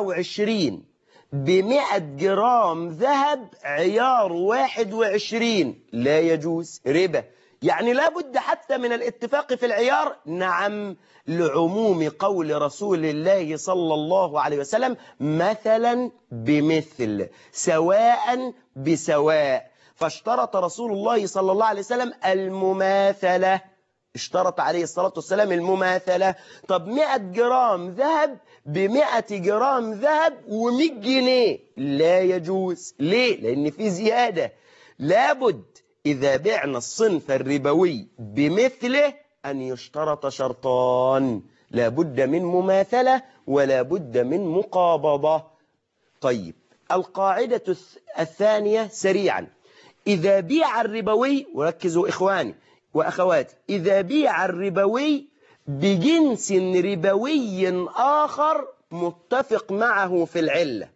24 ب100 جرام ذهب عيار 21، لا يجوز ربا. يعني لا بد حتى من الاتفاق في العيار؟ نعم، لعموم قول رسول الله صلى الله عليه وسلم: مثلا بمثل، سواء بسواء. فاشترط رسول الله صلى الله عليه وسلم المماثلة، اشترط عليه الصلاة والسلام المماثلة. طب 100 جرام ذهب ب100 جرام ذهب و100 جنيه، لا يجوز. ليه؟ لأن في زيادة. لابد إذا بعنا الصنف الربوي بمثله أن يشترط شرطان: لا بد من مماثلة ولا بد من مقابضة. طيب القاعدة الثانية سريعا: إذا بيع الربوي، وركزوا إخواني وأخواتي، إذا بيع الربوي بجنس ربوي آخر متفق معه في العلة،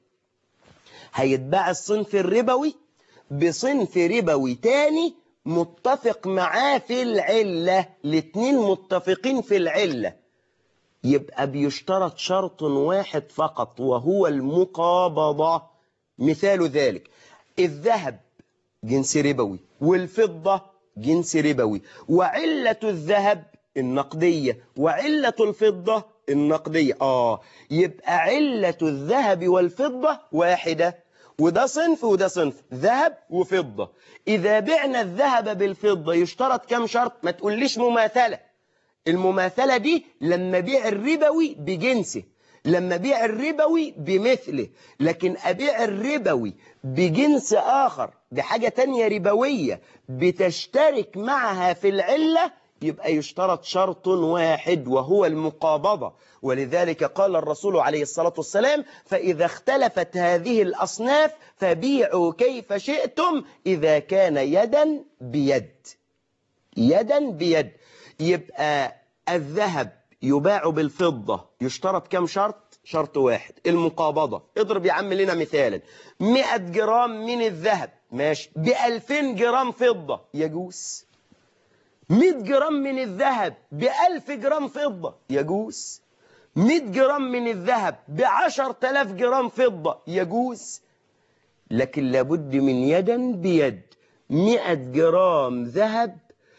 هيتباع الصنف الربوي بصنف ربوي تاني متفق معاه في العلة، الاتنين متفقين في العلة، يبقى بيشترط شرط واحد فقط وهو المقابضة. مثال ذلك: الذهب جنس ربوي والفضة جنس ربوي، وعلة الذهب النقدية وعلة الفضة النقدية. يبقى علة الذهب والفضة واحدة، وده صنف وده صنف، ذهب وفضة. إذا بعنا الذهب بالفضة يشترط كم شرط؟ ما تقوليش مماثلة. المماثلة دي لما بيع الربوي بجنسه، لما بيع الربوي بمثله. لكن أبيع الربوي بجنس آخر بحاجة تانية ربوية بتشترك معها في العلة، يبقى يشترط شرط واحد وهو المقابضة. ولذلك قال الرسول عليه الصلاة والسلام: فإذا اختلفت هذه الأصناف فبيعوا كيف شئتم إذا كان يدا بيد. يدا بيد. يبقى الذهب يباع بالفضة يشترط كم شرط؟ شرط واحد: المقابضة. اضرب يا عم لنا مثالا: 100 جرام من الذهب ماشي ب2000 جرام فضة، يجوز. 100 جرام من الذهب ب1000 جرام فضة، يجوز. 100 جرام من الذهب ب10,000 جرام فضة، يجوز. لكن لابد من يدا بيد. 100 جرام ذهب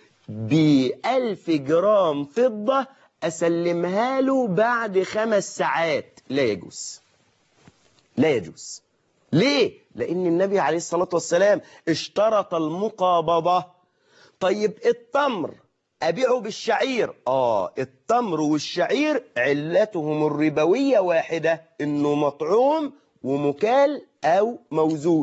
ب1000 جرام فضة أسلمها له بعد 5 ساعات، لا يجوز. لا يجوز. ليه؟ لأن النبي عليه الصلاة والسلام اشترط المقابضة. طيب التمر أبيعه بالشعير، التمر والشعير علتهم الربوية واحدة، إنه مطعوم ومكال أو موزون.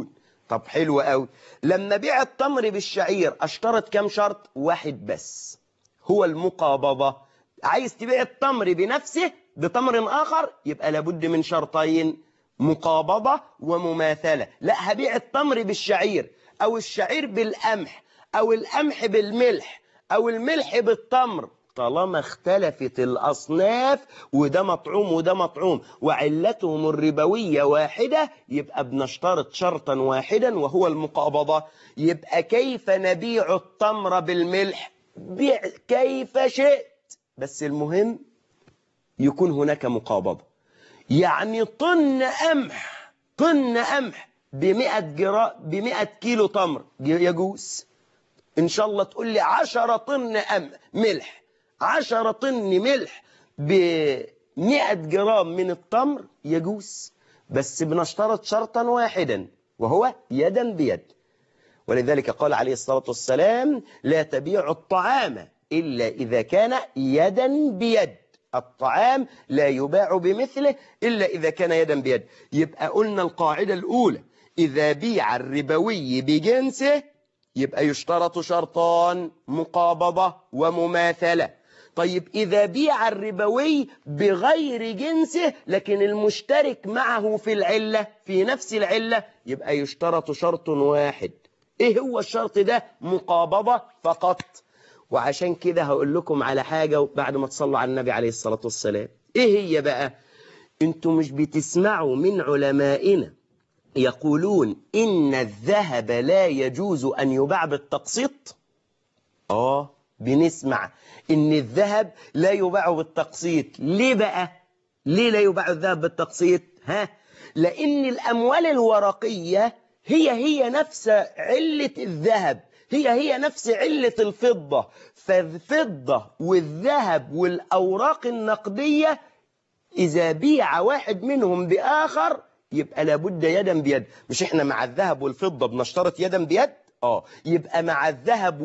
طب حلو قوي. لما بيع التمر بالشعير اشترط كم شرط؟ واحد بس، هو المقابضة. عايز تبيع التمر بنفسه بتمر آخر يبقى لابد من شرطين، مقابضة ومماثلة. لا، هبيع التمر بالشعير أو الشعير بالقمح أو القمح بالملح أو الملح بالتمر، طالما اختلفت الأصناف وده مطعوم وده مطعوم وعلتهم الربوية واحدة، يبقى بنشترط شرطا واحدا وهو المقابضة. يبقى كيف نبيع التمر بالملح؟ بيع كيف شئت، بس المهم يكون هناك مقابضة. يعني طن قمح ب100 كيلو تمر يجوز. إن شاء الله تقول لي 10 طن ملح، 10 طن ملح ب100 جرام من التمر يجوز، بس بنشترط شرطا واحدا وهو يدا بيد. ولذلك قال عليه الصلاة والسلام: لا تبيع الطعام إلا إذا كان يدا بيد. الطعام لا يباع بمثله إلا إذا كان يدا بيد. يبقى قلنا القاعدة الأولى: إذا بيع الربوي بجنسه يبقى يشترط شرطان، مقابضة ومماثلة. طيب إذا بيع الربوي بغير جنسه لكن المشترك معه في العلة، في نفس العلة، يبقى يشترط شرط واحد. إيه هو الشرط ده؟ مقابضة فقط. وعشان كده هقول لكم على حاجة بعد ما تصلوا على النبي عليه الصلاة والسلام. إيه هي بقى؟ أنتم مش بتسمعوا من علمائنا يقولون إن الذهب لا يجوز أن يباع بالتقسيط؟ بنسمع إن الذهب لا يباع بالتقسيط. ليه بقى؟ ليه لا يباع الذهب بالتقسيط؟ لأن الأموال الورقية هي نفس علة الذهب، هي نفس علة الفضة. فالفضة والذهب والأوراق النقدية إذا بيع واحد منهم بآخر يبقى لابد يدا بيد. مش إحنا مع الذهب والفضة بنشترط يدا بيد؟ يبقى مع الذهب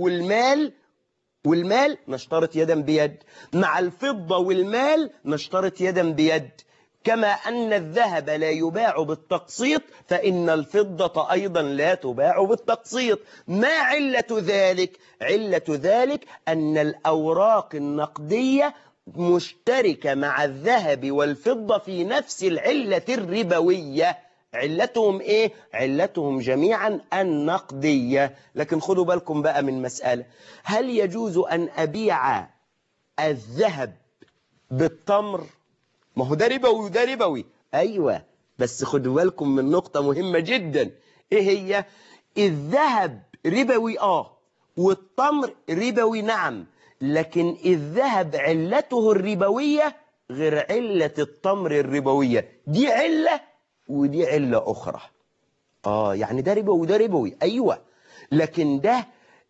والمال نشترط يدا بيد، مع الفضة والمال نشترط يدا بيد. كما أن الذهب لا يباع بالتقسيط فإن الفضة أيضا لا تباع بالتقسيط. ما علة ذلك؟ علة ذلك أن الأوراق النقدية مشتركة مع الذهب والفضة في نفس العلة الربوية. علتهم إيه؟ علتهم جميعا النقدية. لكن خدوا بالكم بقى من مسألة: هل يجوز أن أبيع الذهب بالتمر؟ ما هو ده ربوي وده ربوي. أيوة، بس خدوا بالكم من نقطة مهمة جدا. إيه هي؟ الذهب ربوي والتمر ربوي نعم، لكن الذهب علته الربوية غير علة التمر الربوية. دي علة ودي علة أخرى. يعني ده ربوي وده ربوي، أيوة، لكن ده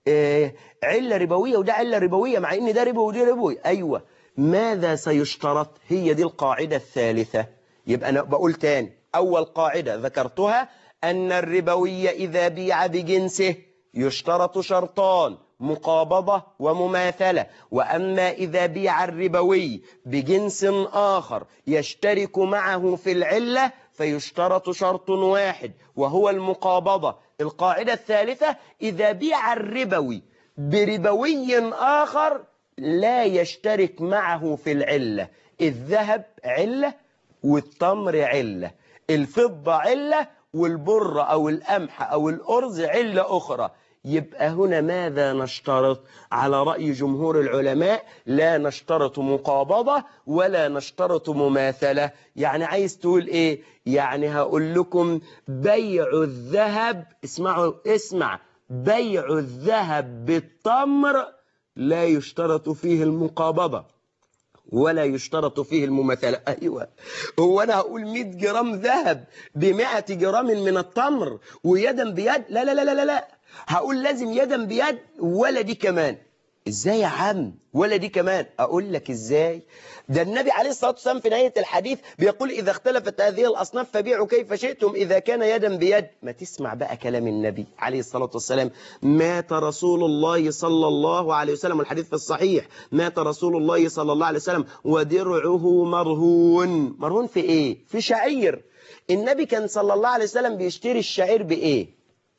علة ربوية وده علة ربوية، مع إن ده ربوي وده ربوي، أيوة. ماذا سيشترط؟ هي دي القاعدة الثالثة. يبقى أنا بقول تاني: أول قاعدة ذكرتها أن الربوي إذا بيع بجنسه يشترط شرطان، مقابضة ومماثلة. وأما إذا بيع الربوي بجنس آخر يشترك معه في العلة فيشترط شرط واحد وهو المقابضة. القاعدة الثالثة: إذا بيع الربوي بربوي آخر لا يشترك معه في العلة. الذهب علة والتمر علة، الفضة علة والبر أو القمح أو الأرز علة أخرى. يبقى هنا ماذا نشترط؟ على رأي جمهور العلماء لا نشترط مقابضة ولا نشترط مماثلة. يعني عايز تقول إيه؟ يعني هقول لكم: بيع الذهب، اسمع، بيع الذهب بالتمر لا يشترط فيه المقابضة ولا يشترط فيه المماثلة. أيوة، هو أنا هقول 100 جرام ذهب ب100 جرام من التمر ويدا بيد؟ لا لا لا لا لا، هقول لازم يدا بيد ولا دي كمان. إزاي يا عم ولا دي كمان؟ أقول لك إزاي. ده النبي عليه الصلاة والسلام في نهاية الحديث بيقول: إذا اختلفت هذه الأصناف فبيعوا كيف شئتم إذا كان يدا بيد. ما تسمع بقى كلام النبي عليه الصلاة والسلام: مات رسول الله صلى الله عليه وسلم، الحديث في الصحيح، مات رسول الله صلى الله عليه وسلم ودرعه مرهون. مرهون في إيه؟ في شعير. النبي كان صلى الله عليه وسلم بيشتري الشعير بإيه؟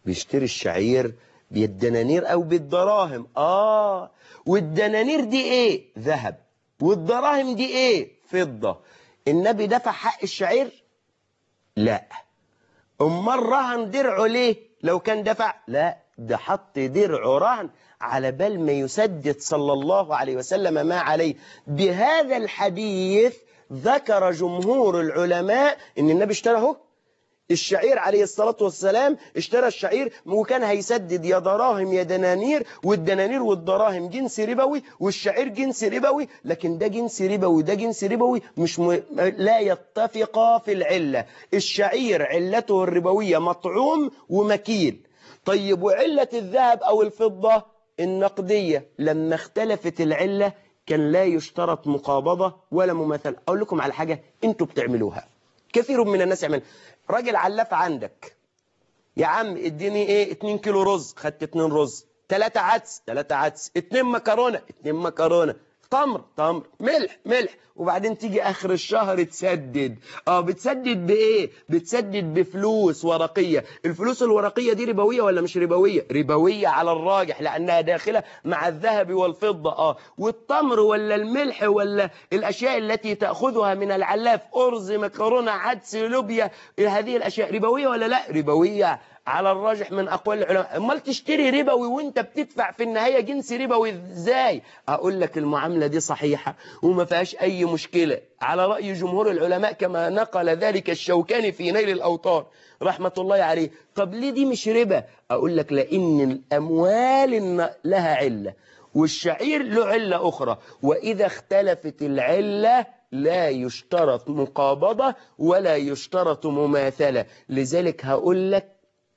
بيشتري الشعير بالدنانير أو بالدراهم. والدنانير دي إيه؟ ذهب. والدراهم دي إيه؟ فضة. النبي دفع حق الشعير؟ لا. أمال رهن درعه ليه لو كان دفع؟ لا، ده حط درعه رهن على بال ما يسدد صلى الله عليه وسلم ما عليه. بهذا الحديث ذكر جمهور العلماء إن النبي اشتراه الشعير عليه الصلاة والسلام، اشترى الشعير وكان هيسدد يا دراهم يا دنانير، والدنانير والدراهم جنس ربوي والشعير جنس ربوي، لكن ده جنس ربوي ده جنس ربوي لا يتفقا في العلة. الشعير علته الربوية مطعوم ومكيل. طيب وعلة الذهب أو الفضة النقدية لما اختلفت العلة كان لا يشترط مقابضة ولا مماثلة. أقول لكم على حاجة انتوا بتعملوها، كثير من الناس يعمل. راجل علاف عندك، يا عم اديني ايه 2 كيلو رز، خدت 2 رز، 3 عدس 3 عدس، 2 مكرونة 2 مكرونة، تمر ملح، وبعدين تيجي اخر الشهر تسدد. بتسدد بايه؟ بتسدد بفلوس ورقية. الفلوس الورقية دي ربوية ولا مش ربوية؟ ربوية على الراجح لانها داخلة مع الذهب والفضة. والتمر ولا الملح ولا الاشياء التي تأخذها من العلاف، ارز مكرونة عدس لوبيا، هذه الاشياء ربوية ولا لا؟ ربوية على الراجح من أقوال العلماء. امال تشتري ربوي وانت بتدفع في النهاية جنس ربوي ازاي؟ أقول لك المعاملة دي صحيحة وما فيهاش أي مشكلة على رأي جمهور العلماء كما نقل ذلك الشوكاني في نيل الأوطار رحمة الله عليه. طب ليه دي مش ربا؟ أقول لك لأن الأموال لها علة والشعير له علة أخرى، وإذا اختلفت العلة لا يشترط مقابضة ولا يشترط مماثلة. لذلك هقول لك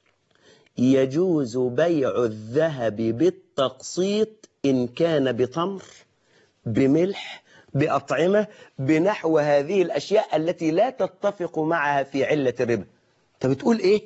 يجوز بيع الذهب بالتقسيط إن كان بتمر بملح بأطعمة بنحو هذه الأشياء التي لا تتفق معها في علة الربا. طب بتقول إيه؟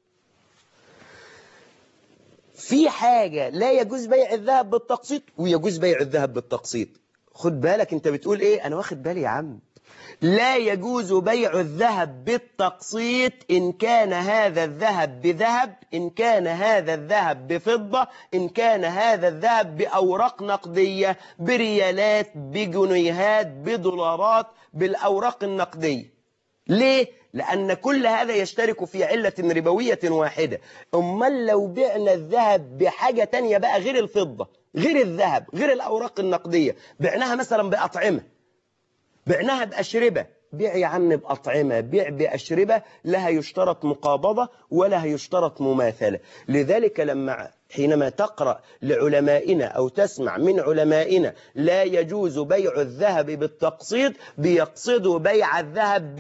في حاجة لا يجوز بيع الذهب بالتقسيط ويجوز بيع الذهب بالتقسيط. خد بالك أنت بتقول إيه؟ أنا واخد بالي يا عم. لا يجوز بيع الذهب بالتقسيط إن كان هذا الذهب بذهب، إن كان هذا الذهب بفضة، إن كان هذا الذهب بأوراق نقدية بريالات بجنيهات بدولارات بالأوراق النقدية. ليه؟ لأن كل هذا يشترك في علة ربوية واحدة. أمال لو بعنا الذهب بحاجة تانية بقى غير الفضة غير الذهب غير الأوراق النقدية، بعناها مثلا بأطعمة، بعناها بأشربة، بيع يا عم بأطعمة، بيع بأشربة، لا يشترط مقابضة ولا يشترط مماثلة. لذلك حينما تقرأ لعلمائنا أو تسمع من علمائنا لا يجوز بيع الذهب بالتقسيط، بيقصدوا بيع الذهب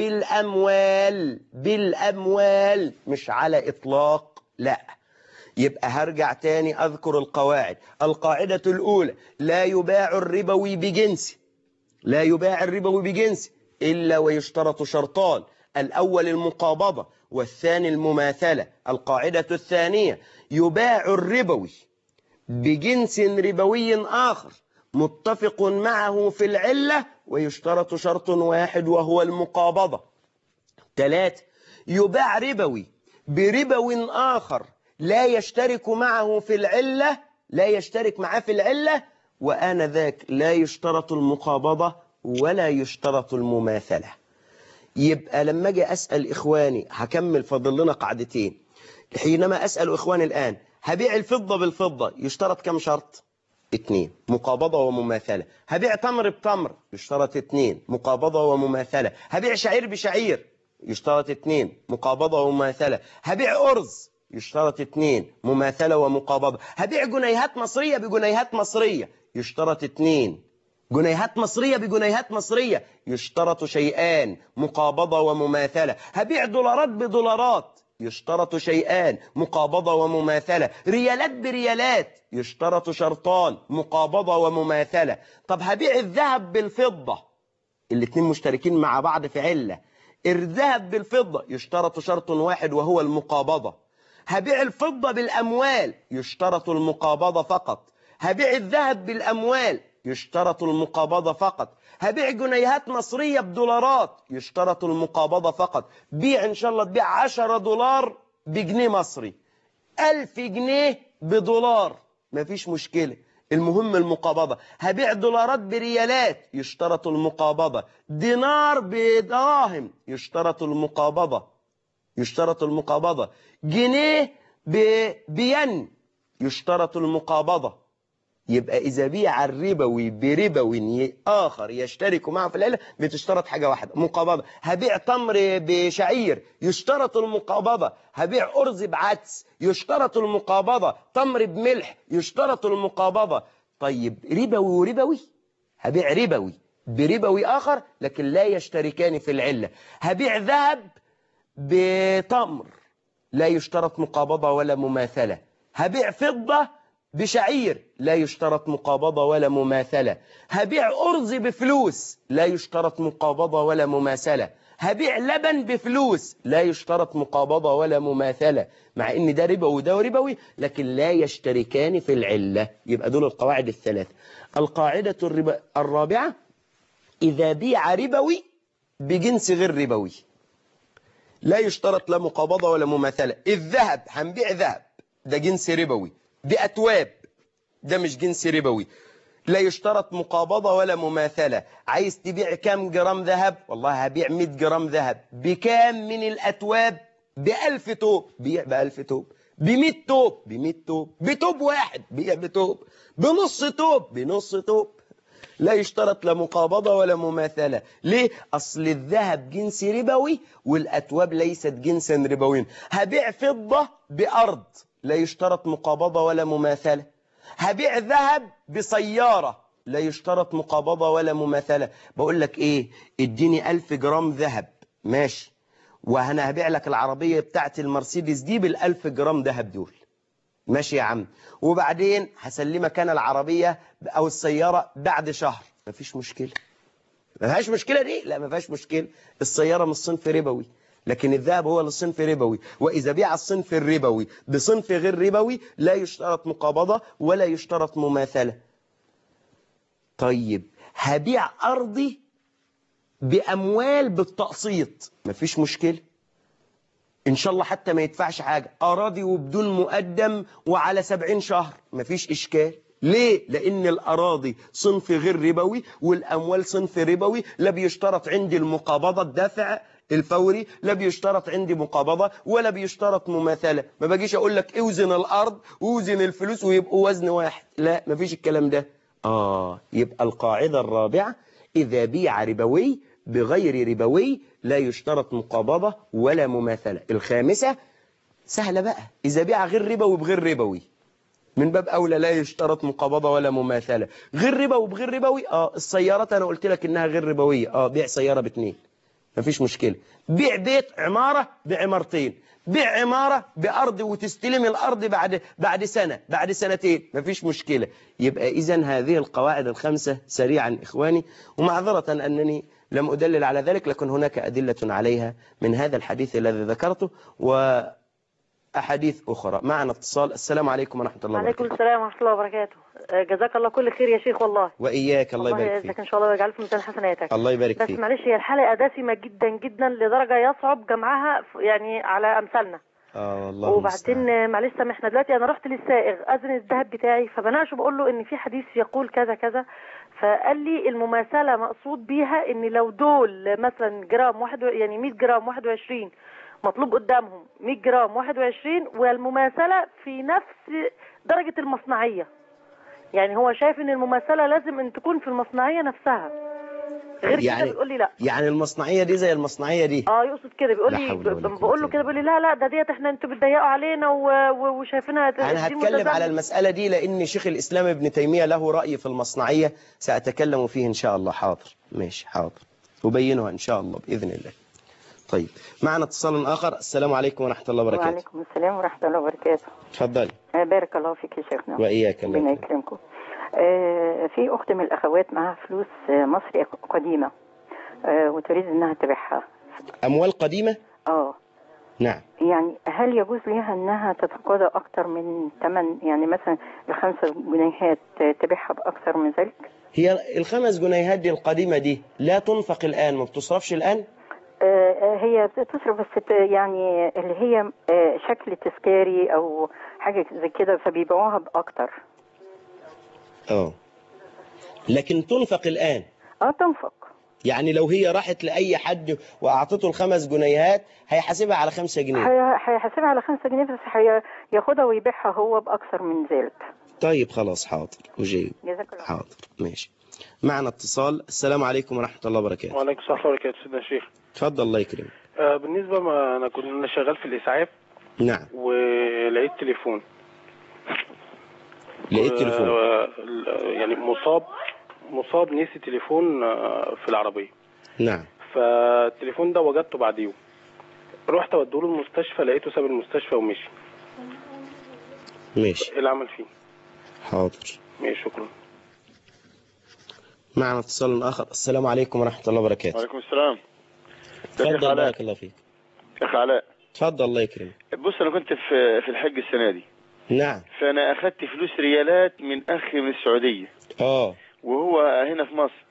بالأموال مش على إطلاق، لا. يبقى هرجع تاني أذكر القواعد. القاعدة الأولى لا يباع الربوي بجنسه، لا يباع الربوي بجنس إلا ويشترط شرطان، الأول المقابضة والثاني المماثلة. القاعدة الثانية يباع الربوي بجنس ربوي آخر متفق معه في العلة ويشترط شرط واحد وهو المقابضة. 3 يباع ربوي بربو آخر لا يشترك معه في العلة، لا يشترك معه في العلة، وآنذاك لا يشترط المقابضة ولا يشترط المماثلة. يبقى لما أجي أسأل إخواني هكمل فضل لنا قاعدتين. حينما أسأل إخواني الآن هبيع الفضة بالفضة يشترط كم شرط؟ 2 مقابضة ومماثلة. هبيع تمر بتمر يشترط 2 مقابضة ومماثلة. هبيع شعير بشعير يشترط 2 مقابضة ومماثلة. هبيع أرز يشترط 2 مماثلة ومقابضة. هبيع جنيهات مصرية بجنيهات مصرية يشترط 2 جنيهات مصرية بجنيهات مصرية يشترط شيئان مقابضة ومماثلة. هبيع دولارات بدولارات يشترط شيئان مقابضة ومماثلة. ريالات بريالات يشترط شرطان مقابضة ومماثلة. طب هبيع الذهب بالفضة، الاثنين مشتركين مع بعض في علة. الذهب بالفضة يشترط شرط واحد وهو المقابضة. هبيع الفضة بالأموال يشترط المقابضة فقط. هبيع الذهب بالأموال يشترط المقابضة فقط. هبيع جنيهات مصرية بدولارات يشترط المقابضة فقط. بيع إن شاء الله تبيع 10 دولار بجنيه مصري، 1000 جنيه بدولار مفيش مشكلة، المهم المقابضة. هبيع دولارات بريالات يشترط المقابضة، دينار بدراهم يشترط المقابضة، يشترط المقابضة، جنيه بين يشترط المقابضة. يبقى إذا بيع الربوي بربوي آخر يشترك معه في العلة بتشترط حاجة واحدة، مقابضة. هبيع تمر بشعير يشترط المقابضة، هبيع أرز بعدس يشترط المقابضة، تمر بملح يشترط المقابضة. طيب ربوي وربوي، هبيع ربوي بربوي آخر لكن لا يشتركان في العلة. هبيع ذهب بتمر لا يشترط مقابضة ولا مماثلة. هبيع فضة بشعير لا يشترط مقابضة ولا مماثلة. هبيع أرز بفلوس لا يشترط مقابضة ولا مماثلة. هبيع لبن بفلوس لا يشترط مقابضة ولا مماثلة، مع ان ده ربوي وده ربوي لكن لا يشتركان في العلة. يبقى دول القواعد الثلاثة. القاعدة الرابعة: إذا بيع ربوي بجنس غير ربوي لا يشترط لا مقابضة ولا مماثلة. الذهب هنبيع ذهب ده جنس ربوي بأتواب، ده مش جنس ربوي، لا يشترط مقابضة ولا مماثلة. عايز تبيع كام جرام ذهب؟ والله هبيع 100 جرام ذهب. بكام من الأتواب؟ ب1000 توب، بيع ب1000 توب. ب100 توب، ب100 توب. بتوب واحد، بيع بتوب. بنص توب، بنص توب. لا يشترط لا مقابضة ولا مماثلة. ليه؟ أصل الذهب جنس ربوي والأتواب ليست جنسا ربويا. هبيع فضة بأرض لا يشترط مقابضة ولا مماثلة. هبيع ذهب بسيارة لا يشترط مقابضة ولا مماثلة. بقول لك ايه، اديني 1000 جرام ذهب ماشي، وانا هبيع لك العربية بتاعت المرسيدس دي بال1000 جرام ذهب دول ماشي يا عم، وبعدين هسلمك انا العربية او السيارة بعد شهر. مفيش مشكلة، ما فيهاش مشكلة دي، لا ما فيهاش مشكلة. السيارة من الصنف ربوي لكن الذهب هو للصنف ربوي. وإذا بيع الصنف الربوي بصنف غير ربوي لا يشترط مقابضة ولا يشترط مماثلة. طيب هبيع أرضي بأموال بالتقسيط مفيش مشكلة، إن شاء الله حتى ما يدفعش حاجة، أراضي وبدون مقدم وعلى 70 شهر مفيش إشكال. ليه؟ لأن الأراضي صنف غير ربوي والأموال صنف ربوي، لا بيشترط عندي المقابضة الدافع الفوري، لا بيشترط عندي مقابضة ولا بيشترط مماثلة. ما باجيش أقول لك اوزن الأرض ووزن الفلوس ويبقوا وزن واحد، لا مفيش الكلام ده. يبقى القاعدة الرابعة: إذا بيع ربوي بغير ربوي لا يشترط مقابضة ولا مماثلة. الخامسة سهلة بقى: إذا بيع غير ربوي بغير ربوي من باب أولى لا يشترط مقابضة ولا مماثلة. غير ربوي بغير ربوي، السيارات أنا قلت لك إنها غير ربوية، بيع سيارة ب2 مفيش مشكلة. بيع بيت عمارة بعمارتين، بيع عمارة بأرض وتستلم الأرض بعد سنة بعد سنتين مفيش مشكلة. يبقى إذن هذه القواعد الخمسة سريعا إخواني، ومعذرة أنني لم أدلل على ذلك لكن هناك أدلة عليها من هذا الحديث الذي ذكرته وأحاديث أخرى. معنا اتصال. السلام عليكم ورحمة الله وبركاته. وعليكم السلام ورحمة الله وبركاته. جزاك الله كل خير يا شيخ والله. وإياك، الله يبارك فيك. إن شاء الله ويجعل في ميزان حسناتك. الله يبارك فيك. بس معلش هي الحلقة دسمة جدا جدا لدرجة يصعب جمعها يعني على أمثالنا. والله. وبعدين معلش سامحنا، دلوقتي أنا رحت للسائغ أذن الذهب بتاعي فبناقشه بقول له إن في حديث يقول كذا كذا، فقال لي المماثلة مقصود بيها إن لو دول مثلا جرام يعني 100 جرام 21 مطلوب قدامهم 100 جرام 21 والمماثلة في نفس درجة المصنعية. يعني هو شايف ان المماثلة لازم ان تكون في المصنعية نفسها، غير يعني كده بيقول لي لا. يعني المصنعية دي زي المصنعية دي. يقصد كده بيقول لي، بقول له كده بيقول لي لا ده ديت احنا انتوا بتضيقوا علينا وشايفينها. انا هتكلم على المسألة دي لان شيخ الاسلام ابن تيمية له رأي في المصنعية سأتكلم فيه ان شاء الله. حاضر ماشي حاضر، أبينها ان شاء الله بإذن الله. طيب معنا اتصال آخر. السلام عليكم ورحمة الله وبركاته. وعليكم السلام ورحمة الله وبركاته. تفضلي. بارك الله فيك يا شيخنا. وإياك الله ربنا يكرمكم. في أخت من الأخوات معها فلوس مصري قديمة وتريد أنها تبيعها. أموال قديمة؟ نعم. يعني هل يجوز لها أنها تتقاضى أكتر من ثمن، يعني مثلا ال5 جنيهات تبيعها بأكثر من ذلك؟ هي ال5 جنيهات دي القديمة دي لا تنفق الآن، ما بتصرفش الآن؟ هي تصرف بس يعني اللي هي شكل تذكاري او حاجه زي كده فبيبيعوها باكتر. لكن تنفق الآن. تنفق. يعني لو هي راحت لأي حد وأعطته ال5 جنيهات هيحاسبها على 5 جنيه. هيحاسبها على 5 جنيه بس هياخدها ويبيعها هو بأكثر من ذلك. طيب خلاص حاضر أجيب. جزاك الله. حاضر ماشي. معنا اتصال. السلام عليكم ورحمة الله وبركاته. وعليكم السلام ورحمة الله وبركاته. سيدنا الشيخ. اتفضل الله يكرمك. بالنسبة ما أنا كنت شغال في الإسعاف. نعم. ولقيت تليفون. لقيت تليفون. يعني مصاب نسي تليفون في العربية. نعم. فالتليفون ده وجدته بعد يوم. رحت اوديه المستشفى لقيته ساب المستشفى ومشي. ماشي. ايه اللي عمل فيه؟ حاضر. ماشي شكرا. معنا اتصال آخر. السلام عليكم ورحمة الله وبركاته. وعليكم السلام. تفضل بارك الله فيك. أخ علاء. تفضل الله يكرمك. بص أنا كنت في الحج السنة دي. نعم. فأنا أخذت فلوس ريالات من أخي من السعودية. وهو هنا في مصر.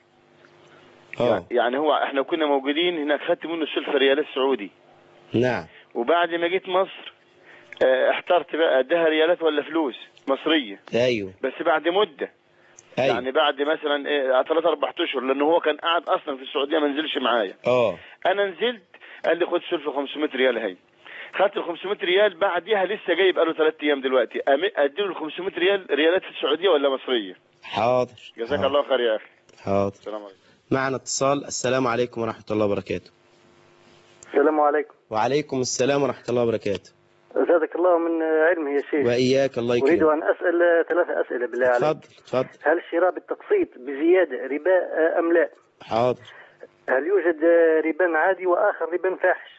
يعني هو احنا كنا موجودين هناك، خدت منه سلف ريالات سعودي. نعم. وبعد ما جيت مصر احترت بقى اديها ريالات ولا فلوس مصرية. ايوه. بس بعد مدة. أيوة. يعني بعد مثلا 3-4 اشهر، لانه هو كان قاعد اصلا في السعودية ما نزلش معايا. انا نزلت قال لي خد سلف 500 ريال هي. خدت ال 500 ريال، بعديها لسه جاي بقاله 3 ايام دلوقتي، اديله ال 500 ريال ريالات السعودية ولا مصرية؟ حاضر. جزاك الله خير يا اخي. حاضر. السلام عليكم. معنا اتصال. السلام عليكم ورحمة الله وبركاته. السلام عليكم. وعليكم السلام ورحمة الله وبركاته. زادك الله من علمه يا شيخ. وإياك الله يكرمك. أريد أن أسأل 3 أسئلة بالله عليك. تفضل. هل الشراء بالتقسيط بزيادة ربا أم لا؟ حاضر. هل يوجد ربا عادي وآخر ربا فاحش؟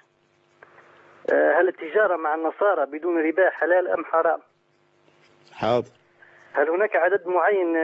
هل التجارة مع النصارى بدون ربا حلال أم حرام؟ حاضر. هل هناك عدد معين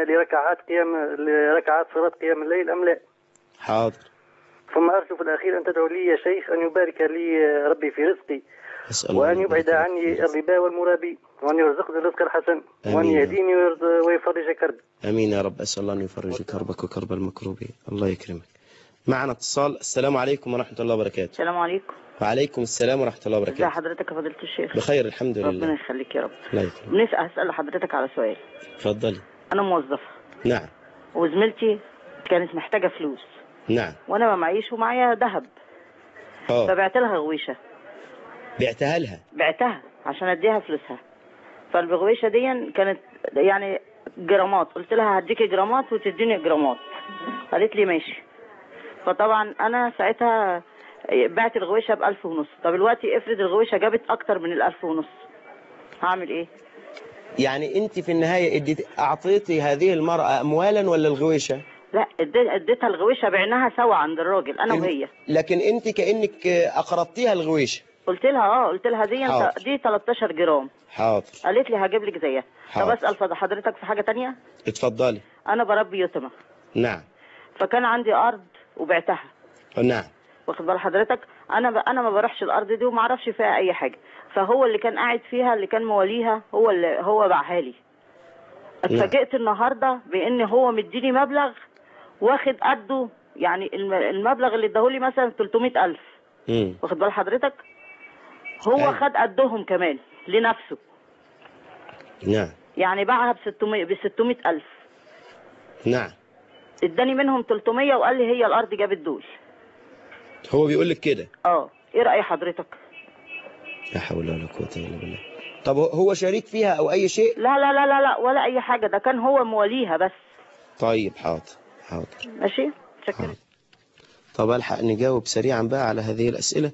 لركعات صلاة قيام الليل أم لا؟ حاضر. ثم أرجو في الأخير أن تدعو لي يا شيخ أن يبارك لي ربي في رزقي، وأن يبعد عني الربا والمرابي، وأن يرزقني الرزق الحسن، وأن يهديني ويفرج كربي. أمين يا رب. أسأل الله أن يفرج كربك وكرب المكروبين. الله يكرمك. معنا اتصال. السلام عليكم ورحمة الله وبركاته. السلام عليكم. وعليكم السلام ورحمة الله وبركاته. ازي حضرتك يا فضيلة الشيخ؟ بخير الحمد لله. ربنا يخليك يا رب. الله يكرمك. هسأل حضرتك على سؤال. اتفضلي. أنا موظفة. نعم. وزميلتي كانت محتاجة فلوس. نعم. وأنا ما معيش ومعايا ذهب. فبعت لها غويشة. بعتها لها؟ بعتها عشان أديها فلوسها. فالغويشة دي كانت يعني جرامات، قلت لها هديكي جرامات وتديني جرامات. قالت لي ماشي. فطبعا أنا ساعتها بعت الغويشة ب1500. طب دلوقتي افرض الغويشة جابت أكتر من ال1500، هعمل إيه؟ يعني أنت في النهاية أعطيتي هذه المرأة أموالا ولا الغويشة؟ لا اديتها الغويشة، بعناها سوا عند الراجل أنا وهي. لكن أنت كأنك أقرضتيها الغويشة. قلت لها دي 13 جرام. حاضر. قالت لي هجيب لك زيها. طب أسأل حضرتك في حاجة تانية؟ اتفضلي. أنا بربي يتمة. نعم. فكان عندي أرض وبعتها. نعم. واخد بال حضرتك؟ أنا ما بروحش الأرض دي وما اعرفش فيها أي حاجة. فهو اللي كان قاعد فيها، اللي كان مواليها، هو باعها لي. اتفاجئت النهارده بإن هو مديني مبلغ واخد قده، يعني المبلغ اللي اداهولي مثلا 300,000. واخد بال حضرتك؟ هو خد قدهم كمان لنفسه. نعم. يعني باعها ب 600,000. نعم. اداني منهم 300 وقال لي هي الأرض جابت دول. هو بيقول لك كده؟ ايه رأي حضرتك؟ لا حول ولا قوة الا بالله. طب هو شريك فيها او اي شيء؟ لا لا لا لا لا ولا اي حاجة، ده كان هو مواليها بس. طيب حاضر. ماشي. شكرا. طب الحق نجاوب سريعا بقى على هذه الأسئلة،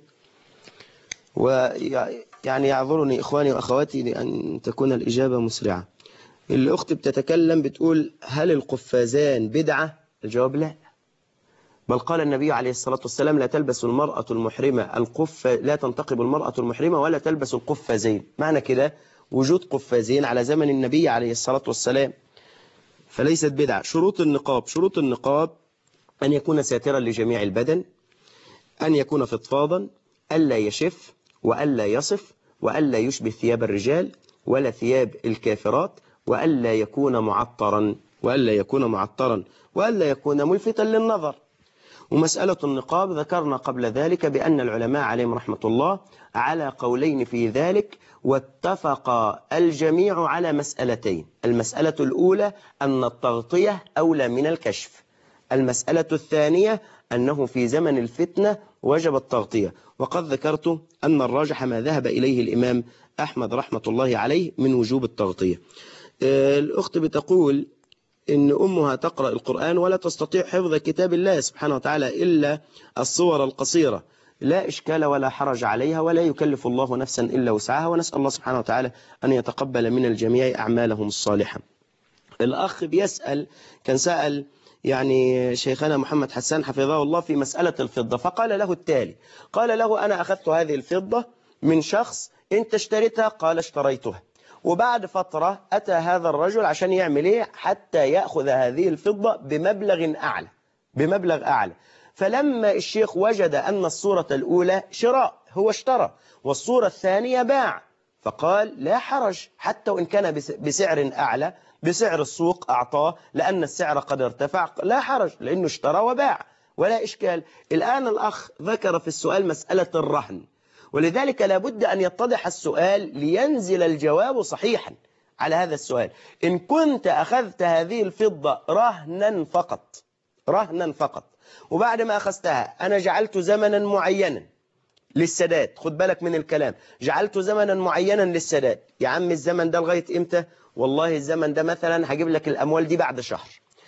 ويعني يعذرني إخواني وأخواتي لأن تكون الإجابة مسرعة. الأخت بتتكلم بتقول هل القفازان بدعة؟ الجواب لا، بل قال النبي عليه الصلاة والسلام لا تلبس المرأة المحرمة لا تنتقب المرأة المحرمة ولا تلبس القفازين. معنى كده وجود قفازين على زمن النبي عليه الصلاة والسلام، فليست بدعة. شروط النقاب أن يكون ساترا لجميع البدن، أن يكون فضفاضا، ألا يشف وألا يصف وألا يشبه ثياب الرجال ولا ثياب الكافرات، وألا يكون معطرا وألا يكون ملفتا للنظر. ومسألة النقاب ذكرنا قبل ذلك بأن العلماء عليهم رحمة الله على قولين في ذلك، واتفق الجميع على مسألتين. المسألة الأولى أن التغطية أولى من الكشف، المسألة الثانية أنه في زمن الفتنة وجب التغطية. وقد ذكرت أن الراجح ما ذهب إليه الإمام أحمد رحمة الله عليه من وجوب التغطية. الأخت بتقول إن أمها تقرأ القرآن ولا تستطيع حفظ كتاب الله سبحانه وتعالى إلا الصور القصيرة، لا إشكال ولا حرج عليها، ولا يكلف الله نفسا إلا وسعها، ونسأل الله سبحانه وتعالى أن يتقبل من الجميع أعمالهم الصالحة. الأخ بيسأل، كان سأل يعني شيخنا محمد حسان حفظه الله في مسألة الفضة، فقال له التالي، قال له أنا أخذت هذه الفضة من شخص، أنت اشتريتها؟ قال اشتريتها. وبعد فترة أتى هذا الرجل عشان يعمل إيه؟ حتى يأخذ هذه الفضة بمبلغ أعلى. فلما الشيخ وجد أن الصورة الأولى شراء، هو اشترى، والصورة الثانية باع، فقال لا حرج حتى وإن كان بسعر أعلى، بسعر السوق أعطاه لأن السعر قد ارتفع، لا حرج لأنه اشترى وباع ولا إشكال. الآن الأخ ذكر في السؤال مسألة الرهن، ولذلك لابد أن يتضح السؤال لينزل الجواب صحيحا على هذا السؤال. إن كنت أخذت هذه الفضة رهنا فقط، وبعد ما أخذتها أنا جعلت زمنا معينا للسداد، خد بالك من الكلام، جعلت زمنا معينا للسداد، يا عم الزمن ده لغاية إمتى؟ والله الزمن ده مثلا هجيب لك الأموال دي بعد شهر.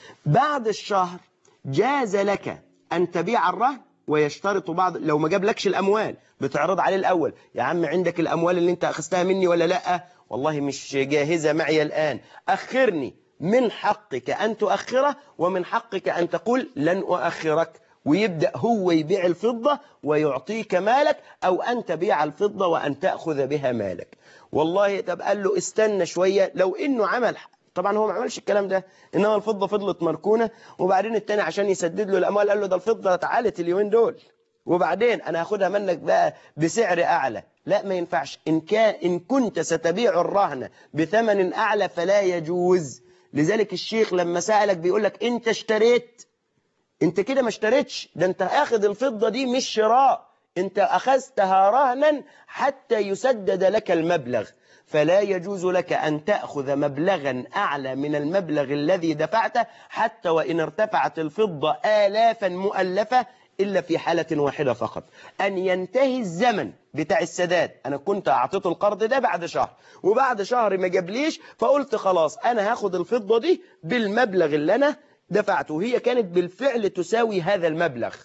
بعد الشهر جاز لك أن تبيع الرهن ويشترط بعض، لو ما جاب لكش الأموال بتعرض عليه الأول، يا عم عندك الأموال اللي انت أخذتها مني ولا لأ؟ والله مش جاهزة معي الآن، أخرني. من حقك أن تؤخره، ومن حقك أن تقول لن أؤخرك، ويبدأ هو يبيع الفضة ويعطيك مالك، أو أن تبيع الفضة وأن تأخذ بها مالك. والله طب قال له استنى شوية، لو إنه عمل، طبعا هو ما عملش الكلام ده، إنما الفضة فضلت مركونة، وبعدين التاني عشان يسدد له الأموال قال له ده الفضة تعالت اليومين دول، وبعدين أنا هاخدها منك بقى بسعر أعلى. لا، ما ينفعش. إن كنت ستبيع الرهن بثمن أعلى فلا يجوز. لذلك الشيخ لما سألك بيقول لك أنت اشتريت، أنت كده ما اشتريتش، ده أنت أخذ الفضة دي مش شراء، أنت أخذتها رهنا حتى يسدد لك المبلغ، فلا يجوز لك أن تأخذ مبلغا أعلى من المبلغ الذي دفعته حتى وإن ارتفعت الفضة آلافا مؤلفة، إلا في حالة واحدة فقط، أن ينتهي الزمن بتاع السداد. أنا كنت أعطيته القرض ده بعد شهر، وبعد شهر ما جابليش، فقلت خلاص أنا هاخد الفضة دي بالمبلغ اللي أنا دفعته، وهي كانت بالفعل تساوي هذا المبلغ،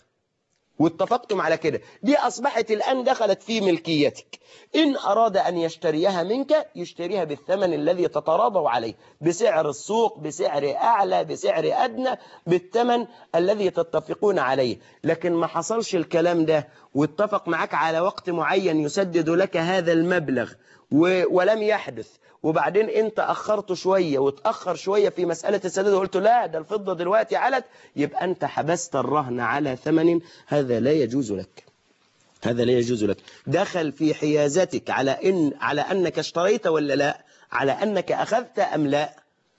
واتفقتم على كده، دي أصبحت الآن دخلت في ملكيتك. إن أراد أن يشتريها منك يشتريها بالثمن الذي تتراضوا عليه، بسعر السوق، بسعر أعلى، بسعر أدنى، بالثمن الذي تتفقون عليه. لكن ما حصلش الكلام ده، واتفق معك على وقت معين يسدد لك هذا المبلغ ولم يحدث، وبعدين انت أخرت شوية وتأخر شوية في مسألة السداد وقلت لا ده الفضة دلوقتي علت، يبقى انت حبست الرهن على ثمن، هذا لا يجوز لك، هذا لا يجوز لك. دخل في حيازتك على أنك اشتريت ولا لا، على أنك أخذت أم لا،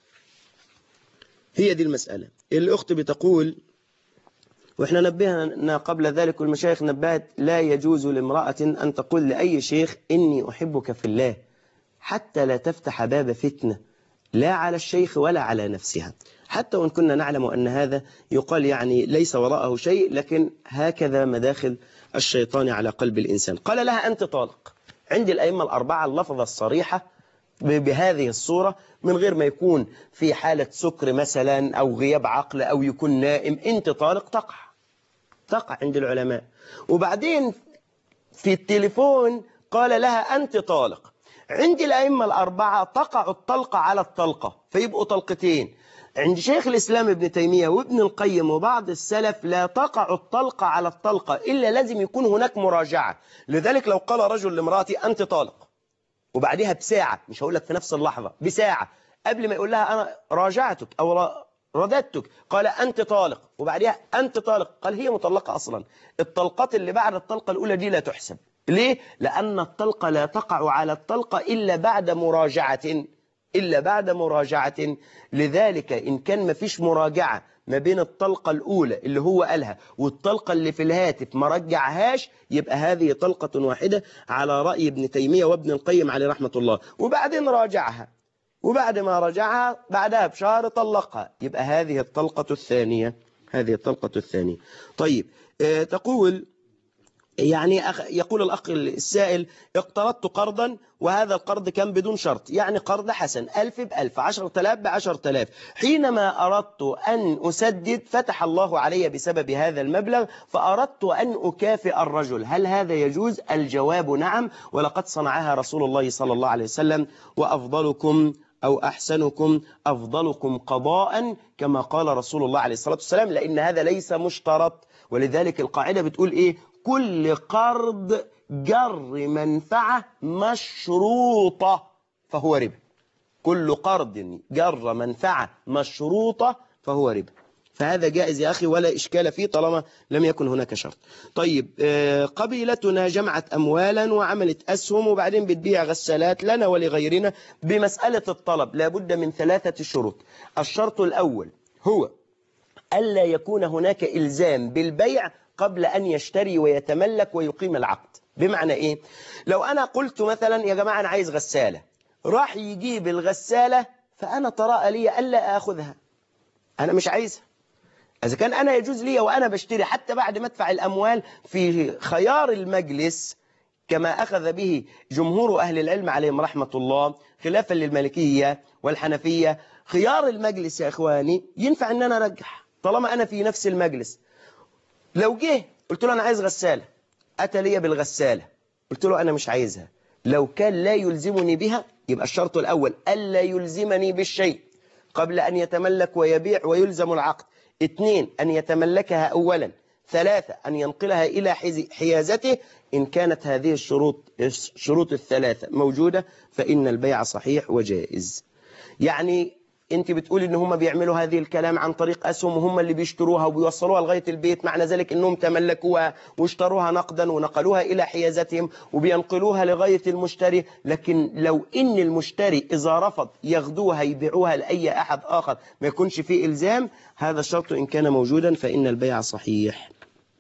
هي دي المسألة. الأخت بتقول، وإحنا نبهنا قبل ذلك والمشايخ نبهت، لا يجوز لامرأة أن تقول لأي شيخ إني أحبك في الله، حتى لا تفتح باب فتنة لا على الشيخ ولا على نفسها، حتى وإن كنا نعلم أن هذا يقال يعني ليس وراءه شيء، لكن هكذا مداخل الشيطان على قلب الإنسان. قال لها أنت طالق. عند الأئمة الأربعة اللفظة الصريحة بهذه الصورة، من غير ما يكون في حالة سكر مثلا أو غياب عقل أو يكون نائم، أنت طالق، تقع عند العلماء. وبعدين في التليفون قال لها أنت طالق. عند الأئمة الأربعة تقع الطلقة على الطلقة، فيبقوا طلقتين. عند شيخ الإسلام ابن تيمية وابن القيم وبعض السلف لا تقع الطلقة على الطلقة إلا لازم يكون هناك مراجعة. لذلك لو قال رجل لامرأتي أنت طالق، وبعدها بساعة، مش هقول لك في نفس اللحظة، بساعة قبل ما يقول لها أنا راجعتك أو رددتك، قال أنت طالق، وبعدها أنت طالق، قال هي مطلقة أصلا. الطلقات اللي بعد الطلقة الأولى دي لا تحسب. ليه؟ لأن الطلقة لا تقع على الطلقة إلا بعد مراجعة. لذلك إن كان ما فيش مراجعة ما بين الطلقة الأولى اللي هو قالها والطلقة اللي في الهاتف ما رجعهاش، يبقى هذه طلقة واحدة على رأي ابن تيمية وابن القيم عليه رحمة الله. وبعدين راجعها، وبعد ما رجعها بعدها بشهر طلقها، يبقى هذه الطلقة الثانية. هذه الطلقة الثانية. طيب تقول يعني يقول الأخ السائل: اقترضت قرضا وهذا القرض كان بدون شرط، يعني قرض حسن 1000 ب1000 10,000 ب10,000. حينما أردت أن أسدد فتح الله علي بسبب هذا المبلغ، فأردت أن أكافئ الرجل، هل هذا يجوز؟ الجواب نعم، ولقد صنعها رسول الله صلى الله عليه وسلم: وأفضلكم أو أحسنكم أفضلكم قضاء، كما قال رسول الله عليه الصلاة والسلام، لأن هذا ليس مشترط. ولذلك القاعدة بتقول إيه؟ كل قرض جر منفعة مشروطة فهو ربا. كل قرض جر منفعة مشروطة فهو ربا. فهذا جائز يا أخي ولا إشكال فيه طالما لم يكن هناك شرط. طيب قبيلتنا جمعت أموالا وعملت أسهم وبعدين بتبيع غسالات لنا ولغيرنا. بمسألة الطلب لابد من 3 شروط. الشرط الأول هو ألا يكون هناك إلزام بالبيع قبل أن يشتري ويتملك ويقيم العقد. بمعنى إيه؟ لو أنا قلت مثلا يا جماعة أنا عايز غسالة، راح يجيب الغسالة فأنا طرأ لي ألا أخذها، أنا مش عايزها. إذا كان أنا يجوز لي وأنا بشتري حتى بعد ما أدفع الأموال، في خيار المجلس كما أخذ به جمهور أهل العلم عليهم رحمة الله خلافا للمالكية والحنفية، خيار المجلس يا إخواني ينفع أن أنا أرجح طالما أنا في نفس المجلس. لو جه قلت له أنا عايز غسالة، أتى لي بالغسالة، قلت له أنا مش عايزها، لو كان لا يلزمني بها يبقى الشرط الأول ألا يلزمني بالشيء قبل أن يتملك ويبيع ويلزم العقد. 2 أن يتملكها أولا. 3 أن ينقلها إلى حيازته. إن كانت هذه الشروط ال3 موجودة فإن البيع صحيح وجائز. يعني انت بتقول ان هم بيعملوا هذه الكلام عن طريق اسهم وهم اللي بيشتروها وبيوصلوها لغايه البيت، معنى ذلك انهم تملكوها واشتروها نقدا ونقلوها الى حيازتهم وبينقلوها لغايه المشتري. لكن لو ان المشتري اذا رفض ياخدوها يبيعوها لاي احد اخر ما يكونش فيه الزام، هذا الشرط ان كان موجودا فان البيع صحيح.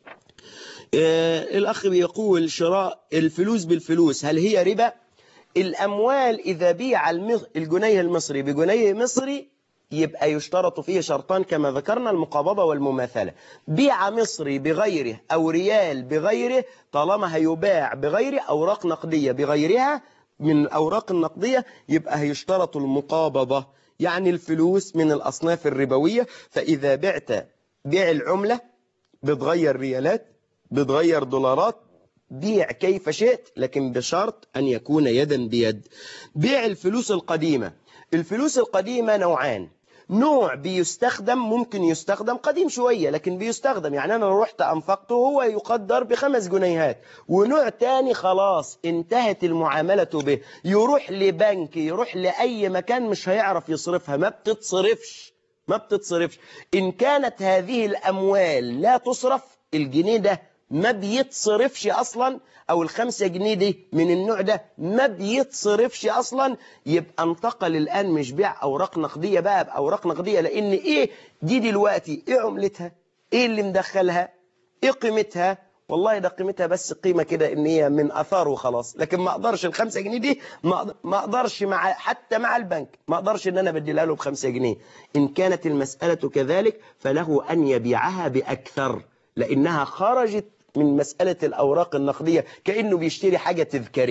الاخ بيقول: شراء الفلوس بالفلوس هل هي ربا؟ الأموال إذا بيع الجنيه المصري بجنيه مصري يبقى يشترط فيه شرطان كما ذكرنا: المقابضة والمماثلة. بيع مصري بغيره أو ريال بغيره، طالما هيباع بغيره أوراق نقدية بغيرها من الأوراق النقدية، يبقى هيشترط المقابضة، يعني الفلوس من الأصناف الربوية. فإذا بعت بيع العملة بتغير ريالات بتغير دولارات، بيع كيف شئت لكن بشرط أن يكون يدا بيد. بيع الفلوس القديمة. الفلوس القديمة نوعان: نوع بيستخدم، ممكن يستخدم قديم شوية لكن بيستخدم، يعني أنا لو رحت أنفقته هو يقدر ب5 جنيهات. ونوع تاني خلاص انتهت المعاملة به، يروح لبنك يروح لأي مكان مش هيعرف يصرفها، ما بتتصرفش. إن كانت هذه الأموال لا تصرف، الجنيه ده ما بيتصرفش أصلا، أو ال5 جنيه دي من النوع ده ما بيتصرفش أصلا، يبقى انتقل الآن مش بيع أوراق نقدية بقى بأوراق نقدية. لأن إيه دي دلوقتي؟ إيه عملتها؟ إيه اللي مدخلها؟ إيه قيمتها؟ والله ده قيمتها بس قيمة كده إن هي من أثار وخلاص، لكن ما أقدرش ال5 جنيه دي ما أقدرش حتى مع البنك ما أقدرش إن أنا بديلها له ب5 جنيه. إن كانت المسألة كذلك فله أن يبيعها بأكثر، لأنها خرجت من مسألة الأوراق النقدية، كأنه بيشتري حاجة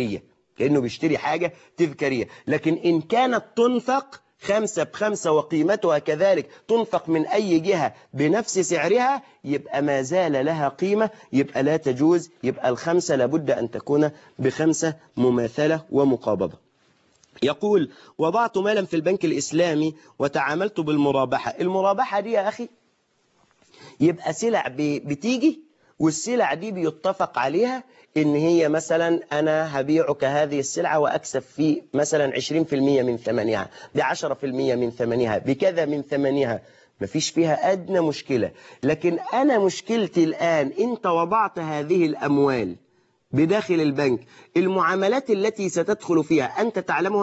تذكارية. لكن إن كانت تنفق 5 ب5 وقيمتها كذلك تنفق من أي جهة بنفس سعرها، يبقى ما زال لها قيمة، يبقى لا تجوز، يبقى ال5 لابد أن تكون ب5 مماثلة ومقابضة. يقول: وضعت مالا في البنك الإسلامي وتعاملت بالمرابحة. المرابحة دي يا أخي يبقى سلع بتيجي، والسلع دي بيتفق عليها إن هي مثلا أنا هبيعك هذه السلعة وأكسب فيه مثلا 20% من ثمنها، ب10% من ثمنها، بكذا من ثمنها، مفيش فيها أدنى مشكلة. لكن أنا مشكلتي الآن أنت وضعت هذه الأموال بداخل البنك، المعاملات التي ستدخل فيها أنت تعلمها؟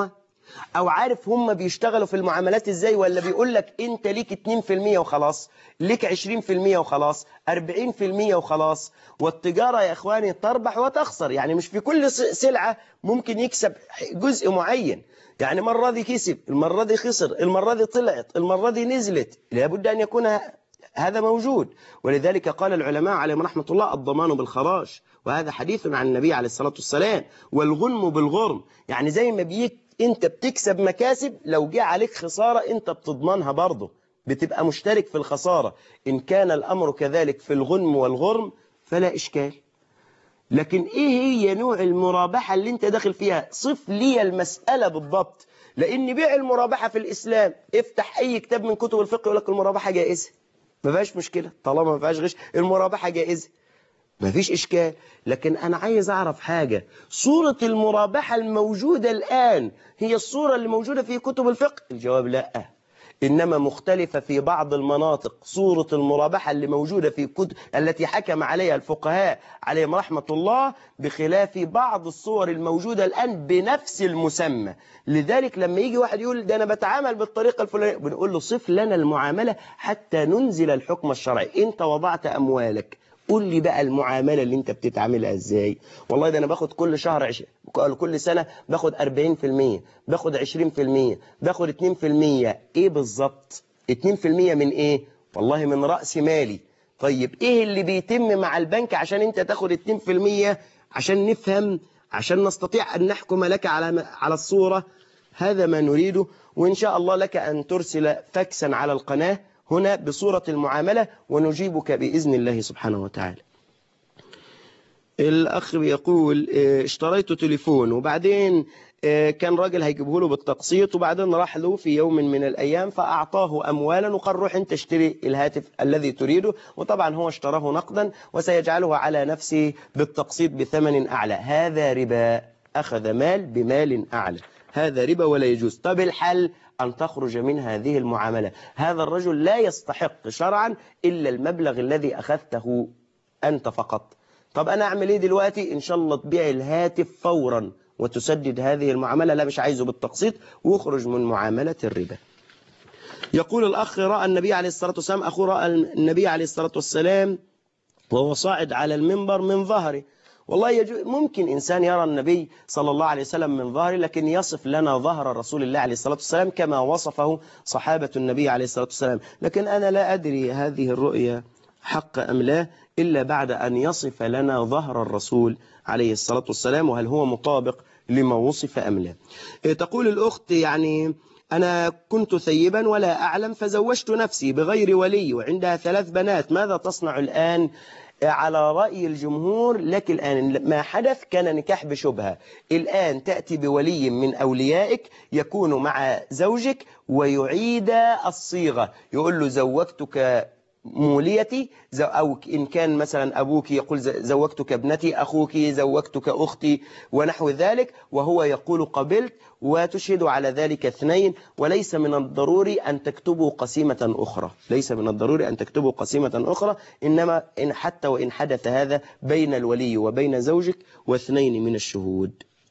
أو عارف هم بيشتغلوا في المعاملات إزاي، ولا بيقول لك أنت ليك 2% وخلاص، ليك 20% وخلاص، 40% وخلاص. والتجارة يا إخواني تربح وتخسر، يعني مش في كل سلعة ممكن يكسب جزء معين. يعني مرة دي كسب، المرة دي خسر، المرة دي طلعت، المرة دي نزلت، لابد أن يكون هذا موجود. ولذلك قال العلماء عليهم رحمة الله الضمان بالخراج، وهذا حديث عن النبي عليه الصلاة والسلام. والغنم بالغرم، يعني زي ما بيك انت بتكسب مكاسب، لو جاء عليك خسارة انت بتضمنها برضه، بتبقى مشترك في الخسارة. إن كان الأمر كذلك في الغنم والغرم فلا إشكال. لكن إيه هي نوع المرابحة اللي انت داخل فيها؟ صف لي المسألة بالضبط. لأن بيع المرابحة في الإسلام، افتح أي كتاب من كتب الفقه يقول لك المرابحة جائزة، ما فيهاش مشكلة طالما ما فيهاش غش، المرابحة جائزة ما فيش إشكال. لكن أنا عايز أعرف حاجة، صورة المرابحة الموجودة الآن هي الصورة اللي موجودة في كتب الفقه؟ الجواب لا، إنما مختلفة في بعض المناطق. صورة المرابحة اللي موجودة في كتب التي حكم عليها الفقهاء عليهم رحمة الله بخلاف بعض الصور الموجودة الآن بنفس المسمى. لذلك لما يجي واحد يقول ده أنا بتعامل بالطريقة الفلانية، بنقول له صف لنا المعاملة حتى ننزل الحكم الشرعي. أنت وضعت أموالك، قول لي بقى المعاملة اللي انت بتتعاملها ازاي؟ والله ده انا باخد كل شهر كل سنة باخد 40%، باخد 20%، باخد 2%. ايه بالظبط 2% من ايه؟ والله من رأس مالي. طيب ايه اللي بيتم مع البنك عشان انت تاخد 2%؟ عشان نفهم، عشان نستطيع ان نحكم لك على الصورة. هذا ما نريده. وان شاء الله لك ان ترسل فاكسا على القناة هنا بصورة المعاملة ونجيبك بإذن الله سبحانه وتعالى. الأخ بيقول اشتريت تليفون وبعدين كان راجل هيجيبه له بالتقسيط، وبعدين راح له في يوم من الأيام فأعطاه أموالا وقال روح انت اشتري الهاتف الذي تريده، وطبعا هو اشتراه نقدا وسيجعله على نفسه بالتقسيط بثمن أعلى. هذا ربا، أخذ مال بمال أعلى، هذا ربا ولا يجوز. طب الحل أن تخرج من هذه المعاملة. هذا الرجل لا يستحق شرعا إلا المبلغ الذي أخذته أنت فقط. طب أنا أعمل إيه دلوقتي؟ إن شاء الله تبيع الهاتف فورا وتسدد هذه المعاملة، لا مش عايزه بالتقسيط، واخرج من معاملة الربا. يقول الأخ رأى النبي عليه الصلاة والسلام، أخوه رأى النبي عليه الصلاة والسلام وهو صاعد على المنبر من ظهره. والله ممكن إنسان يرى النبي صلى الله عليه وسلم من ظهره، لكن يصف لنا ظهر رسول الله عليه الصلاة والسلام كما وصفه صحابة النبي عليه الصلاة والسلام. لكن أنا لا أدري هذه الرؤية حق أم لا إلا بعد أن يصف لنا ظهر الرسول عليه الصلاة والسلام، وهل هو مطابق لما وصف أم لا. تقول الأخت يعني أنا كنت ثيبا ولا أعلم فزوجت نفسي بغير ولي وعندها 3 بنات، ماذا تصنع الآن؟ على رأي الجمهور لك الآن ما حدث كان نكاح بشبهة. الآن تأتي بولي من أوليائك يكون مع زوجك ويعيد الصيغة، يقول له زوجتك موليتي، أو إن كان مثلا أبوك يقول زوجتك ابنتي، أخوك زوجتك أختي ونحو ذلك، وهو يقول قبلت، وتشهد على ذلك 2. وليس من الضروري أن تكتبوا قسيمة أخرى، ليس من الضروري أن تكتبوا قسيمة أخرى، إنما إن حتى وإن حدث هذا بين الولي وبين زوجك و2 من الشهود.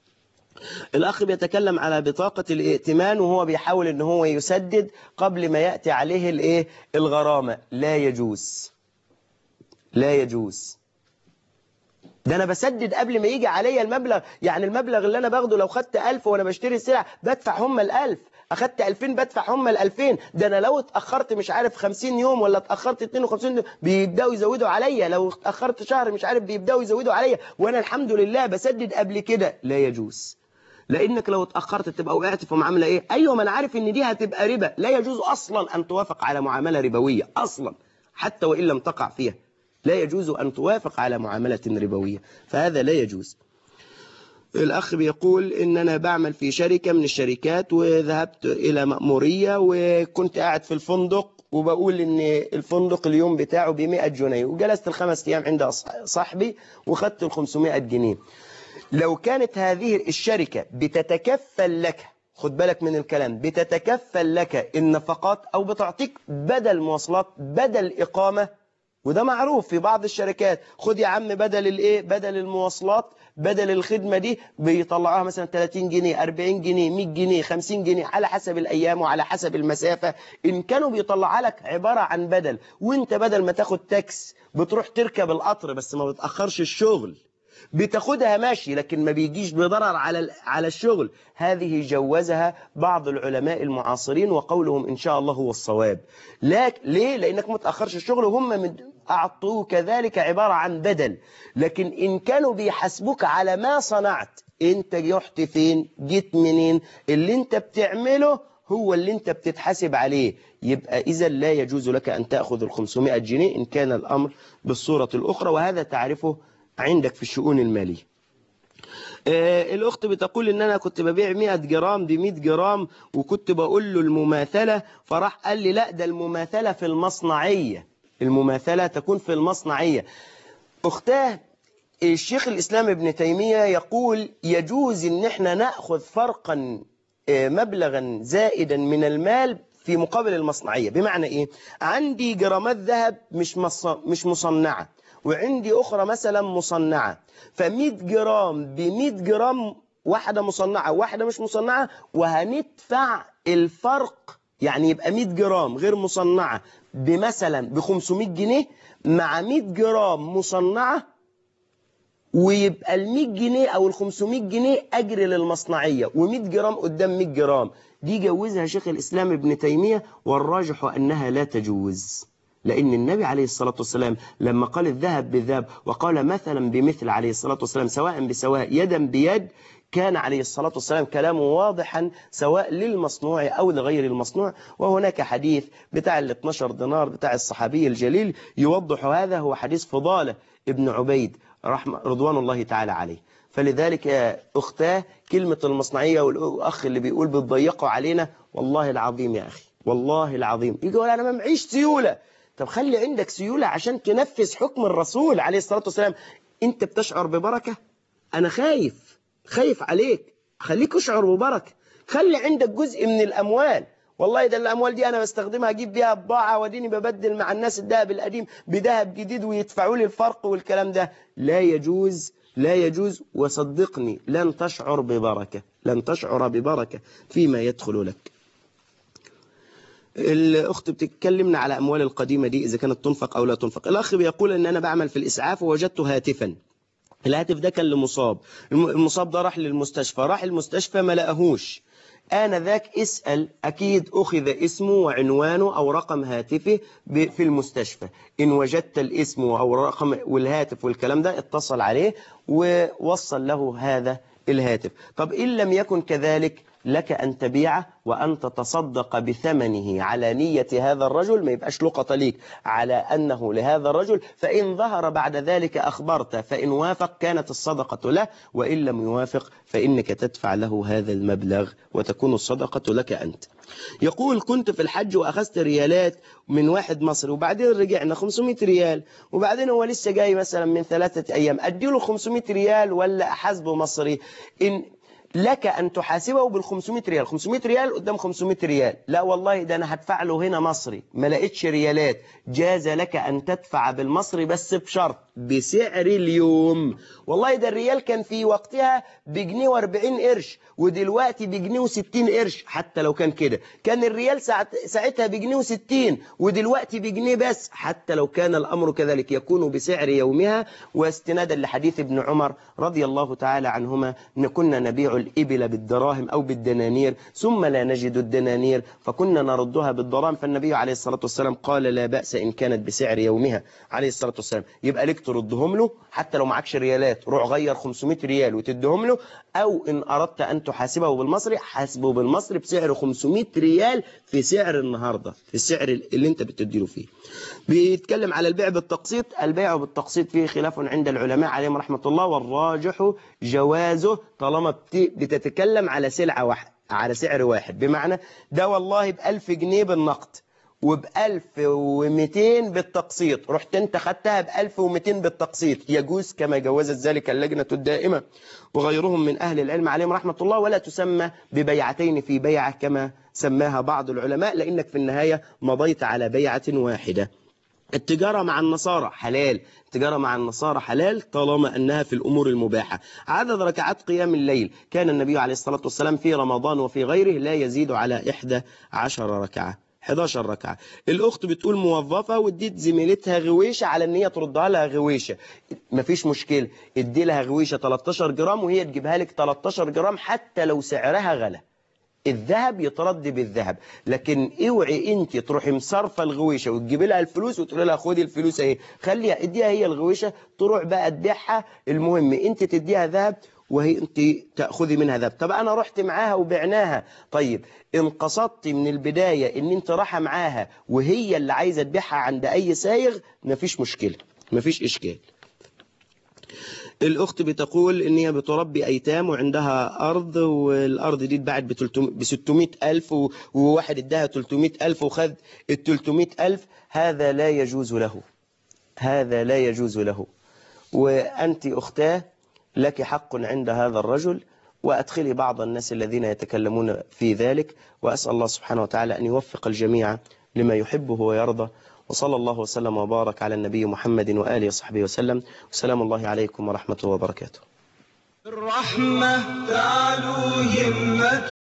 الأخ بيتكلم على بطاقة الائتمان وهو بيحاول ان هو يسدد قبل ما يأتي عليه الغرامة. لا يجوز، لا يجوز. ده أنا بسدد قبل ما يجي عليا المبلغ. يعني المبلغ اللي أنا باخده لو خدت 1000 وأنا بشتري السلع بدفع هم 1000، أخدت 2000 بدفع هم 2000. ده أنا لو اتأخرت مش عارف 50 يوم ولا اتأخرت 52 يوم بيبدأوا يزودوا عليا، لو اتأخرت شهر مش عارف بيبدأوا يزودوا عليا، وأنا الحمد لله بسدد قبل كده. لا يجوز، لأنك لو اتأخرت تبقى وقعت في معاملة إيه؟ أيوة ما أنا عارف إن دي هتبقى ربا. لا يجوز أصلا أن توافق على معاملة ربوية أصلا، حتى وإن لم تقع فيها لا يجوز أن توافق على معاملة ربوية، فهذا لا يجوز. الأخ بيقول إن أنا بعمل في شركة من الشركات وذهبت إلى مأمورية وكنت قاعد في الفندق وبقول إن الفندق اليوم بتاعه ب100 جنيه، وجلست ال5 أيام عند صاحبي وخدت ال500 جنيه. لو كانت هذه الشركة بتتكفل لك، خد بالك من الكلام، بتتكفل لك النفقات أو بتعطيك بدل مواصلات بدل إقامة، وده معروف في بعض الشركات، خد يا عم بدل الايه، بدل المواصلات بدل الخدمة دي بيطلعوها مثلا 30 جنيه 40 جنيه 100 جنيه 50 جنيه على حسب الأيام وعلى حسب المسافة. إن كانوا بيطلع لك عبارة عن بدل، وانت بدل ما تاخد تاكس بتروح تركب القطر بس ما بتأخرش الشغل، بتاخدها ماشي لكن ما بيجيش بضرر على الشغل، هذه جوزها بعض العلماء المعاصرين وقولهم إن شاء الله هو الصواب. ليه؟ لأنك ما تأخرش الشغل وهم أعطوه كذلك عبارة عن بدل. لكن إن كانوا بيحاسبوك على ما صنعت، أنت رحت فين جيت منين، اللي أنت بتعمله هو اللي أنت بتتحاسب عليه، يبقى إذا لا يجوز لك أن تأخذ 500 جنيه إن كان الأمر بالصورة الأخرى، وهذا تعرفه عندك في الشؤون المالية. الأخت بتقول إن أنا كنت ببيع 100 جرام ب 100 جرام وكنت بقول له المماثلة، فراح قال لي لا ده المماثلة في المصنعية، المماثلة تكون في المصنعية. أختاه الشيخ الإسلام ابن تيمية يقول يجوز إن احنا نأخذ فرقا مبلغا زائدا من المال في مقابل المصنعية. بمعنى إيه؟ عندي جرامات ذهب مش مصنعة، وعندي أخرى مثلا مصنعة، ف100 جرام ب100 جرام، واحدة مصنعة وواحدة مش مصنعة، وهندفع الفرق، يعني يبقى 100 جرام غير مصنعة بمثلا ب500 جنيه مع 100 جرام مصنعة، ويبقى ال100 جنيه أو ال500 جنيه أجر للمصنعية، و100 جرام قدام 100 جرام. دي جوزها شيخ الإسلام ابن تيمية، والراجح أنها لا تجوز، لأن النبي عليه الصلاة والسلام لما قال الذهب بالذهب وقال مثلا بمثل عليه الصلاة والسلام سواء بسواء يدا بيد، كان عليه الصلاة والسلام كلامه واضحا سواء للمصنوع أو لغير المصنوع. وهناك حديث بتاع ال 12 دينار بتاع الصحابي الجليل يوضح هذا، هو حديث فضالة ابن عبيد رضوان الله تعالى عليه. فلذلك يا أختاه كلمة المصنعية والأخ اللي بيقول بتضيقوا علينا، والله العظيم يا أخي والله العظيم يقول أنا ما معيش سيولة. طب خلي عندك سيولة عشان تنفذ حكم الرسول عليه الصلاة والسلام. أنت بتشعر ببركة؟ أنا خايف عليك، خليك اشعر ببركة. خلي عندك جزء من الأموال، والله ده الأموال دي أنا بستخدمها أجيب بيها بضاعة وديني ببدل مع الناس الذهب القديم بذهب جديد ويدفعوا لي الفرق والكلام ده. لا يجوز لا يجوز، وصدقني لن تشعر ببركة، لن تشعر ببركة فيما يدخل لك. الأخت بتتكلمنا على أموال القديمة دي إذا كانت تنفق أو لا تنفق. الأخ بيقول إن أنا بعمل في الإسعاف ووجدت هاتفا، الهاتف ده كان لمصاب، المصاب ده راح للمستشفى، راح المستشفى ما لقاهوش، أنا ذاك اسأل أكيد أخذ اسمه وعنوانه أو رقم هاتفه في المستشفى. إن وجدت الاسم أو رقم والهاتف والكلام ده اتصل عليه ووصل له هذا الهاتف. طب إن لم يكن كذلك لك أن تبيعه وأن تتصدق بثمنه على نية هذا الرجل، ما يبقاش لقطة ليك على أنه لهذا الرجل. فإن ظهر بعد ذلك أخبرت، فإن وافق كانت الصدقة له، وإن لم يوافق فإنك تدفع له هذا المبلغ وتكون الصدقة لك أنت. يقول كنت في الحج وأخذت ريالات من واحد مصري، وبعدين رجعنا 500 ريال، وبعدين هو لسه جاي مثلا من 3 أيام، أديله 500 ريال ولا أحاسبه مصري؟ إن لك أن تحاسبه بال500 ريال، 500 ريال قدام 500 ريال، لا والله ده أنا هدفع له هنا مصري ما لقيتش ريالات، جاز لك أن تدفع بالمصري بس بشرط بسعر اليوم. والله ده الريال كان في وقتها بجنيه و40 قرش ودلوقتي بجنيه و60 قرش، حتى لو كان كده كان الريال ساعتها بجنيه و60 ودلوقتي بجنيه بس، حتى لو كان الأمر كذلك يكون بسعر يومها. واستنادا لحديث ابن عمر رضي الله تعالى عنهما إن كنا نبيع الإبل بالدراهم أو بالدنانير ثم لا نجد الدنانير فكنا نردها بالدراهم، فالنبي عليه الصلاة والسلام قال لا بأس إن كانت بسعر يومها عليه الصلاة والسلام. يبقى لك تردهم له حتى لو معكش ريالات، روح غير 500 ريال وتدهم له، أو إن أردت أن تحاسبه بالمصري حاسبه بالمصري بسعر 500 ريال في سعر النهاردة، في السعر اللي انت بتديله فيه. بيتكلم على البيع بالتقسيط. البيع بالتقسيط فيه خلاف عند العلماء عليهم رحمة الله، والراجح جوازه طالما بتتكلم على سلعة واحدة على سعر واحد. بمعنى ده والله ب1000 جنيه بالنقد وب1200 بالتقسيط، رحت انت خدتها ب1200 بالتقسيط، يجوز كما جوزت ذلك اللجنة الدائمة وغيرهم من أهل العلم عليهم رحمة الله، ولا تسمى ببيعتين في بيعة كما سماها بعض العلماء، لأنك في النهاية مضيت على بيعة واحدة. التجارة مع النصارى حلال، التجارة مع النصارى حلال طالما أنها في الأمور المباحة. عدد ركعات قيام الليل كان النبي عليه الصلاة والسلام في رمضان وفي غيره لا يزيد على 11 ركعة 11 ركعة. الأخت بتقول موظفة واديت زميلتها غويشة على أن هي تردها لها غويشة، مفيش مشكلة، ادي لها غويشة 13 جرام وهي تجيبها لك 13 جرام حتى لو سعرها غلى. الذهب يترد بالذهب، لكن اوعي انت تروحي مصرفه الغويشه وتجيبي لها الفلوس وتقولي لها خدي الفلوس اهي، خليها اديها هي الغويشه تروح بقى تبيعها، المهم انت تديها ذهب وهي انت تاخذي منها ذهب. طب انا رحت معاها وبعناها، طيب ان قصدتي من البدايه ان انت رايحه معاها وهي اللي عايزه تبيعها عند اي سايغ مفيش مشكله، مفيش اشكال. الأخت بتقول إن هي بتربي أيتام وعندها أرض، والأرض دي اتباعت ب 600,000 وواحد اداها 300,000 وخذ ال 300,000. هذا لا يجوز له، هذا لا يجوز له. وأنت أختاه لك حق عند هذا الرجل، وأدخلي بعض الناس الذين يتكلمون في ذلك، وأسأل الله سبحانه وتعالى أن يوفق الجميع لما يحبه ويرضى. وصلى الله وسلم وبارك على النبي محمد وآله وصحبه وسلم، وسلام الله عليكم ورحمة الله وبركاته. الرحمة تعلو همة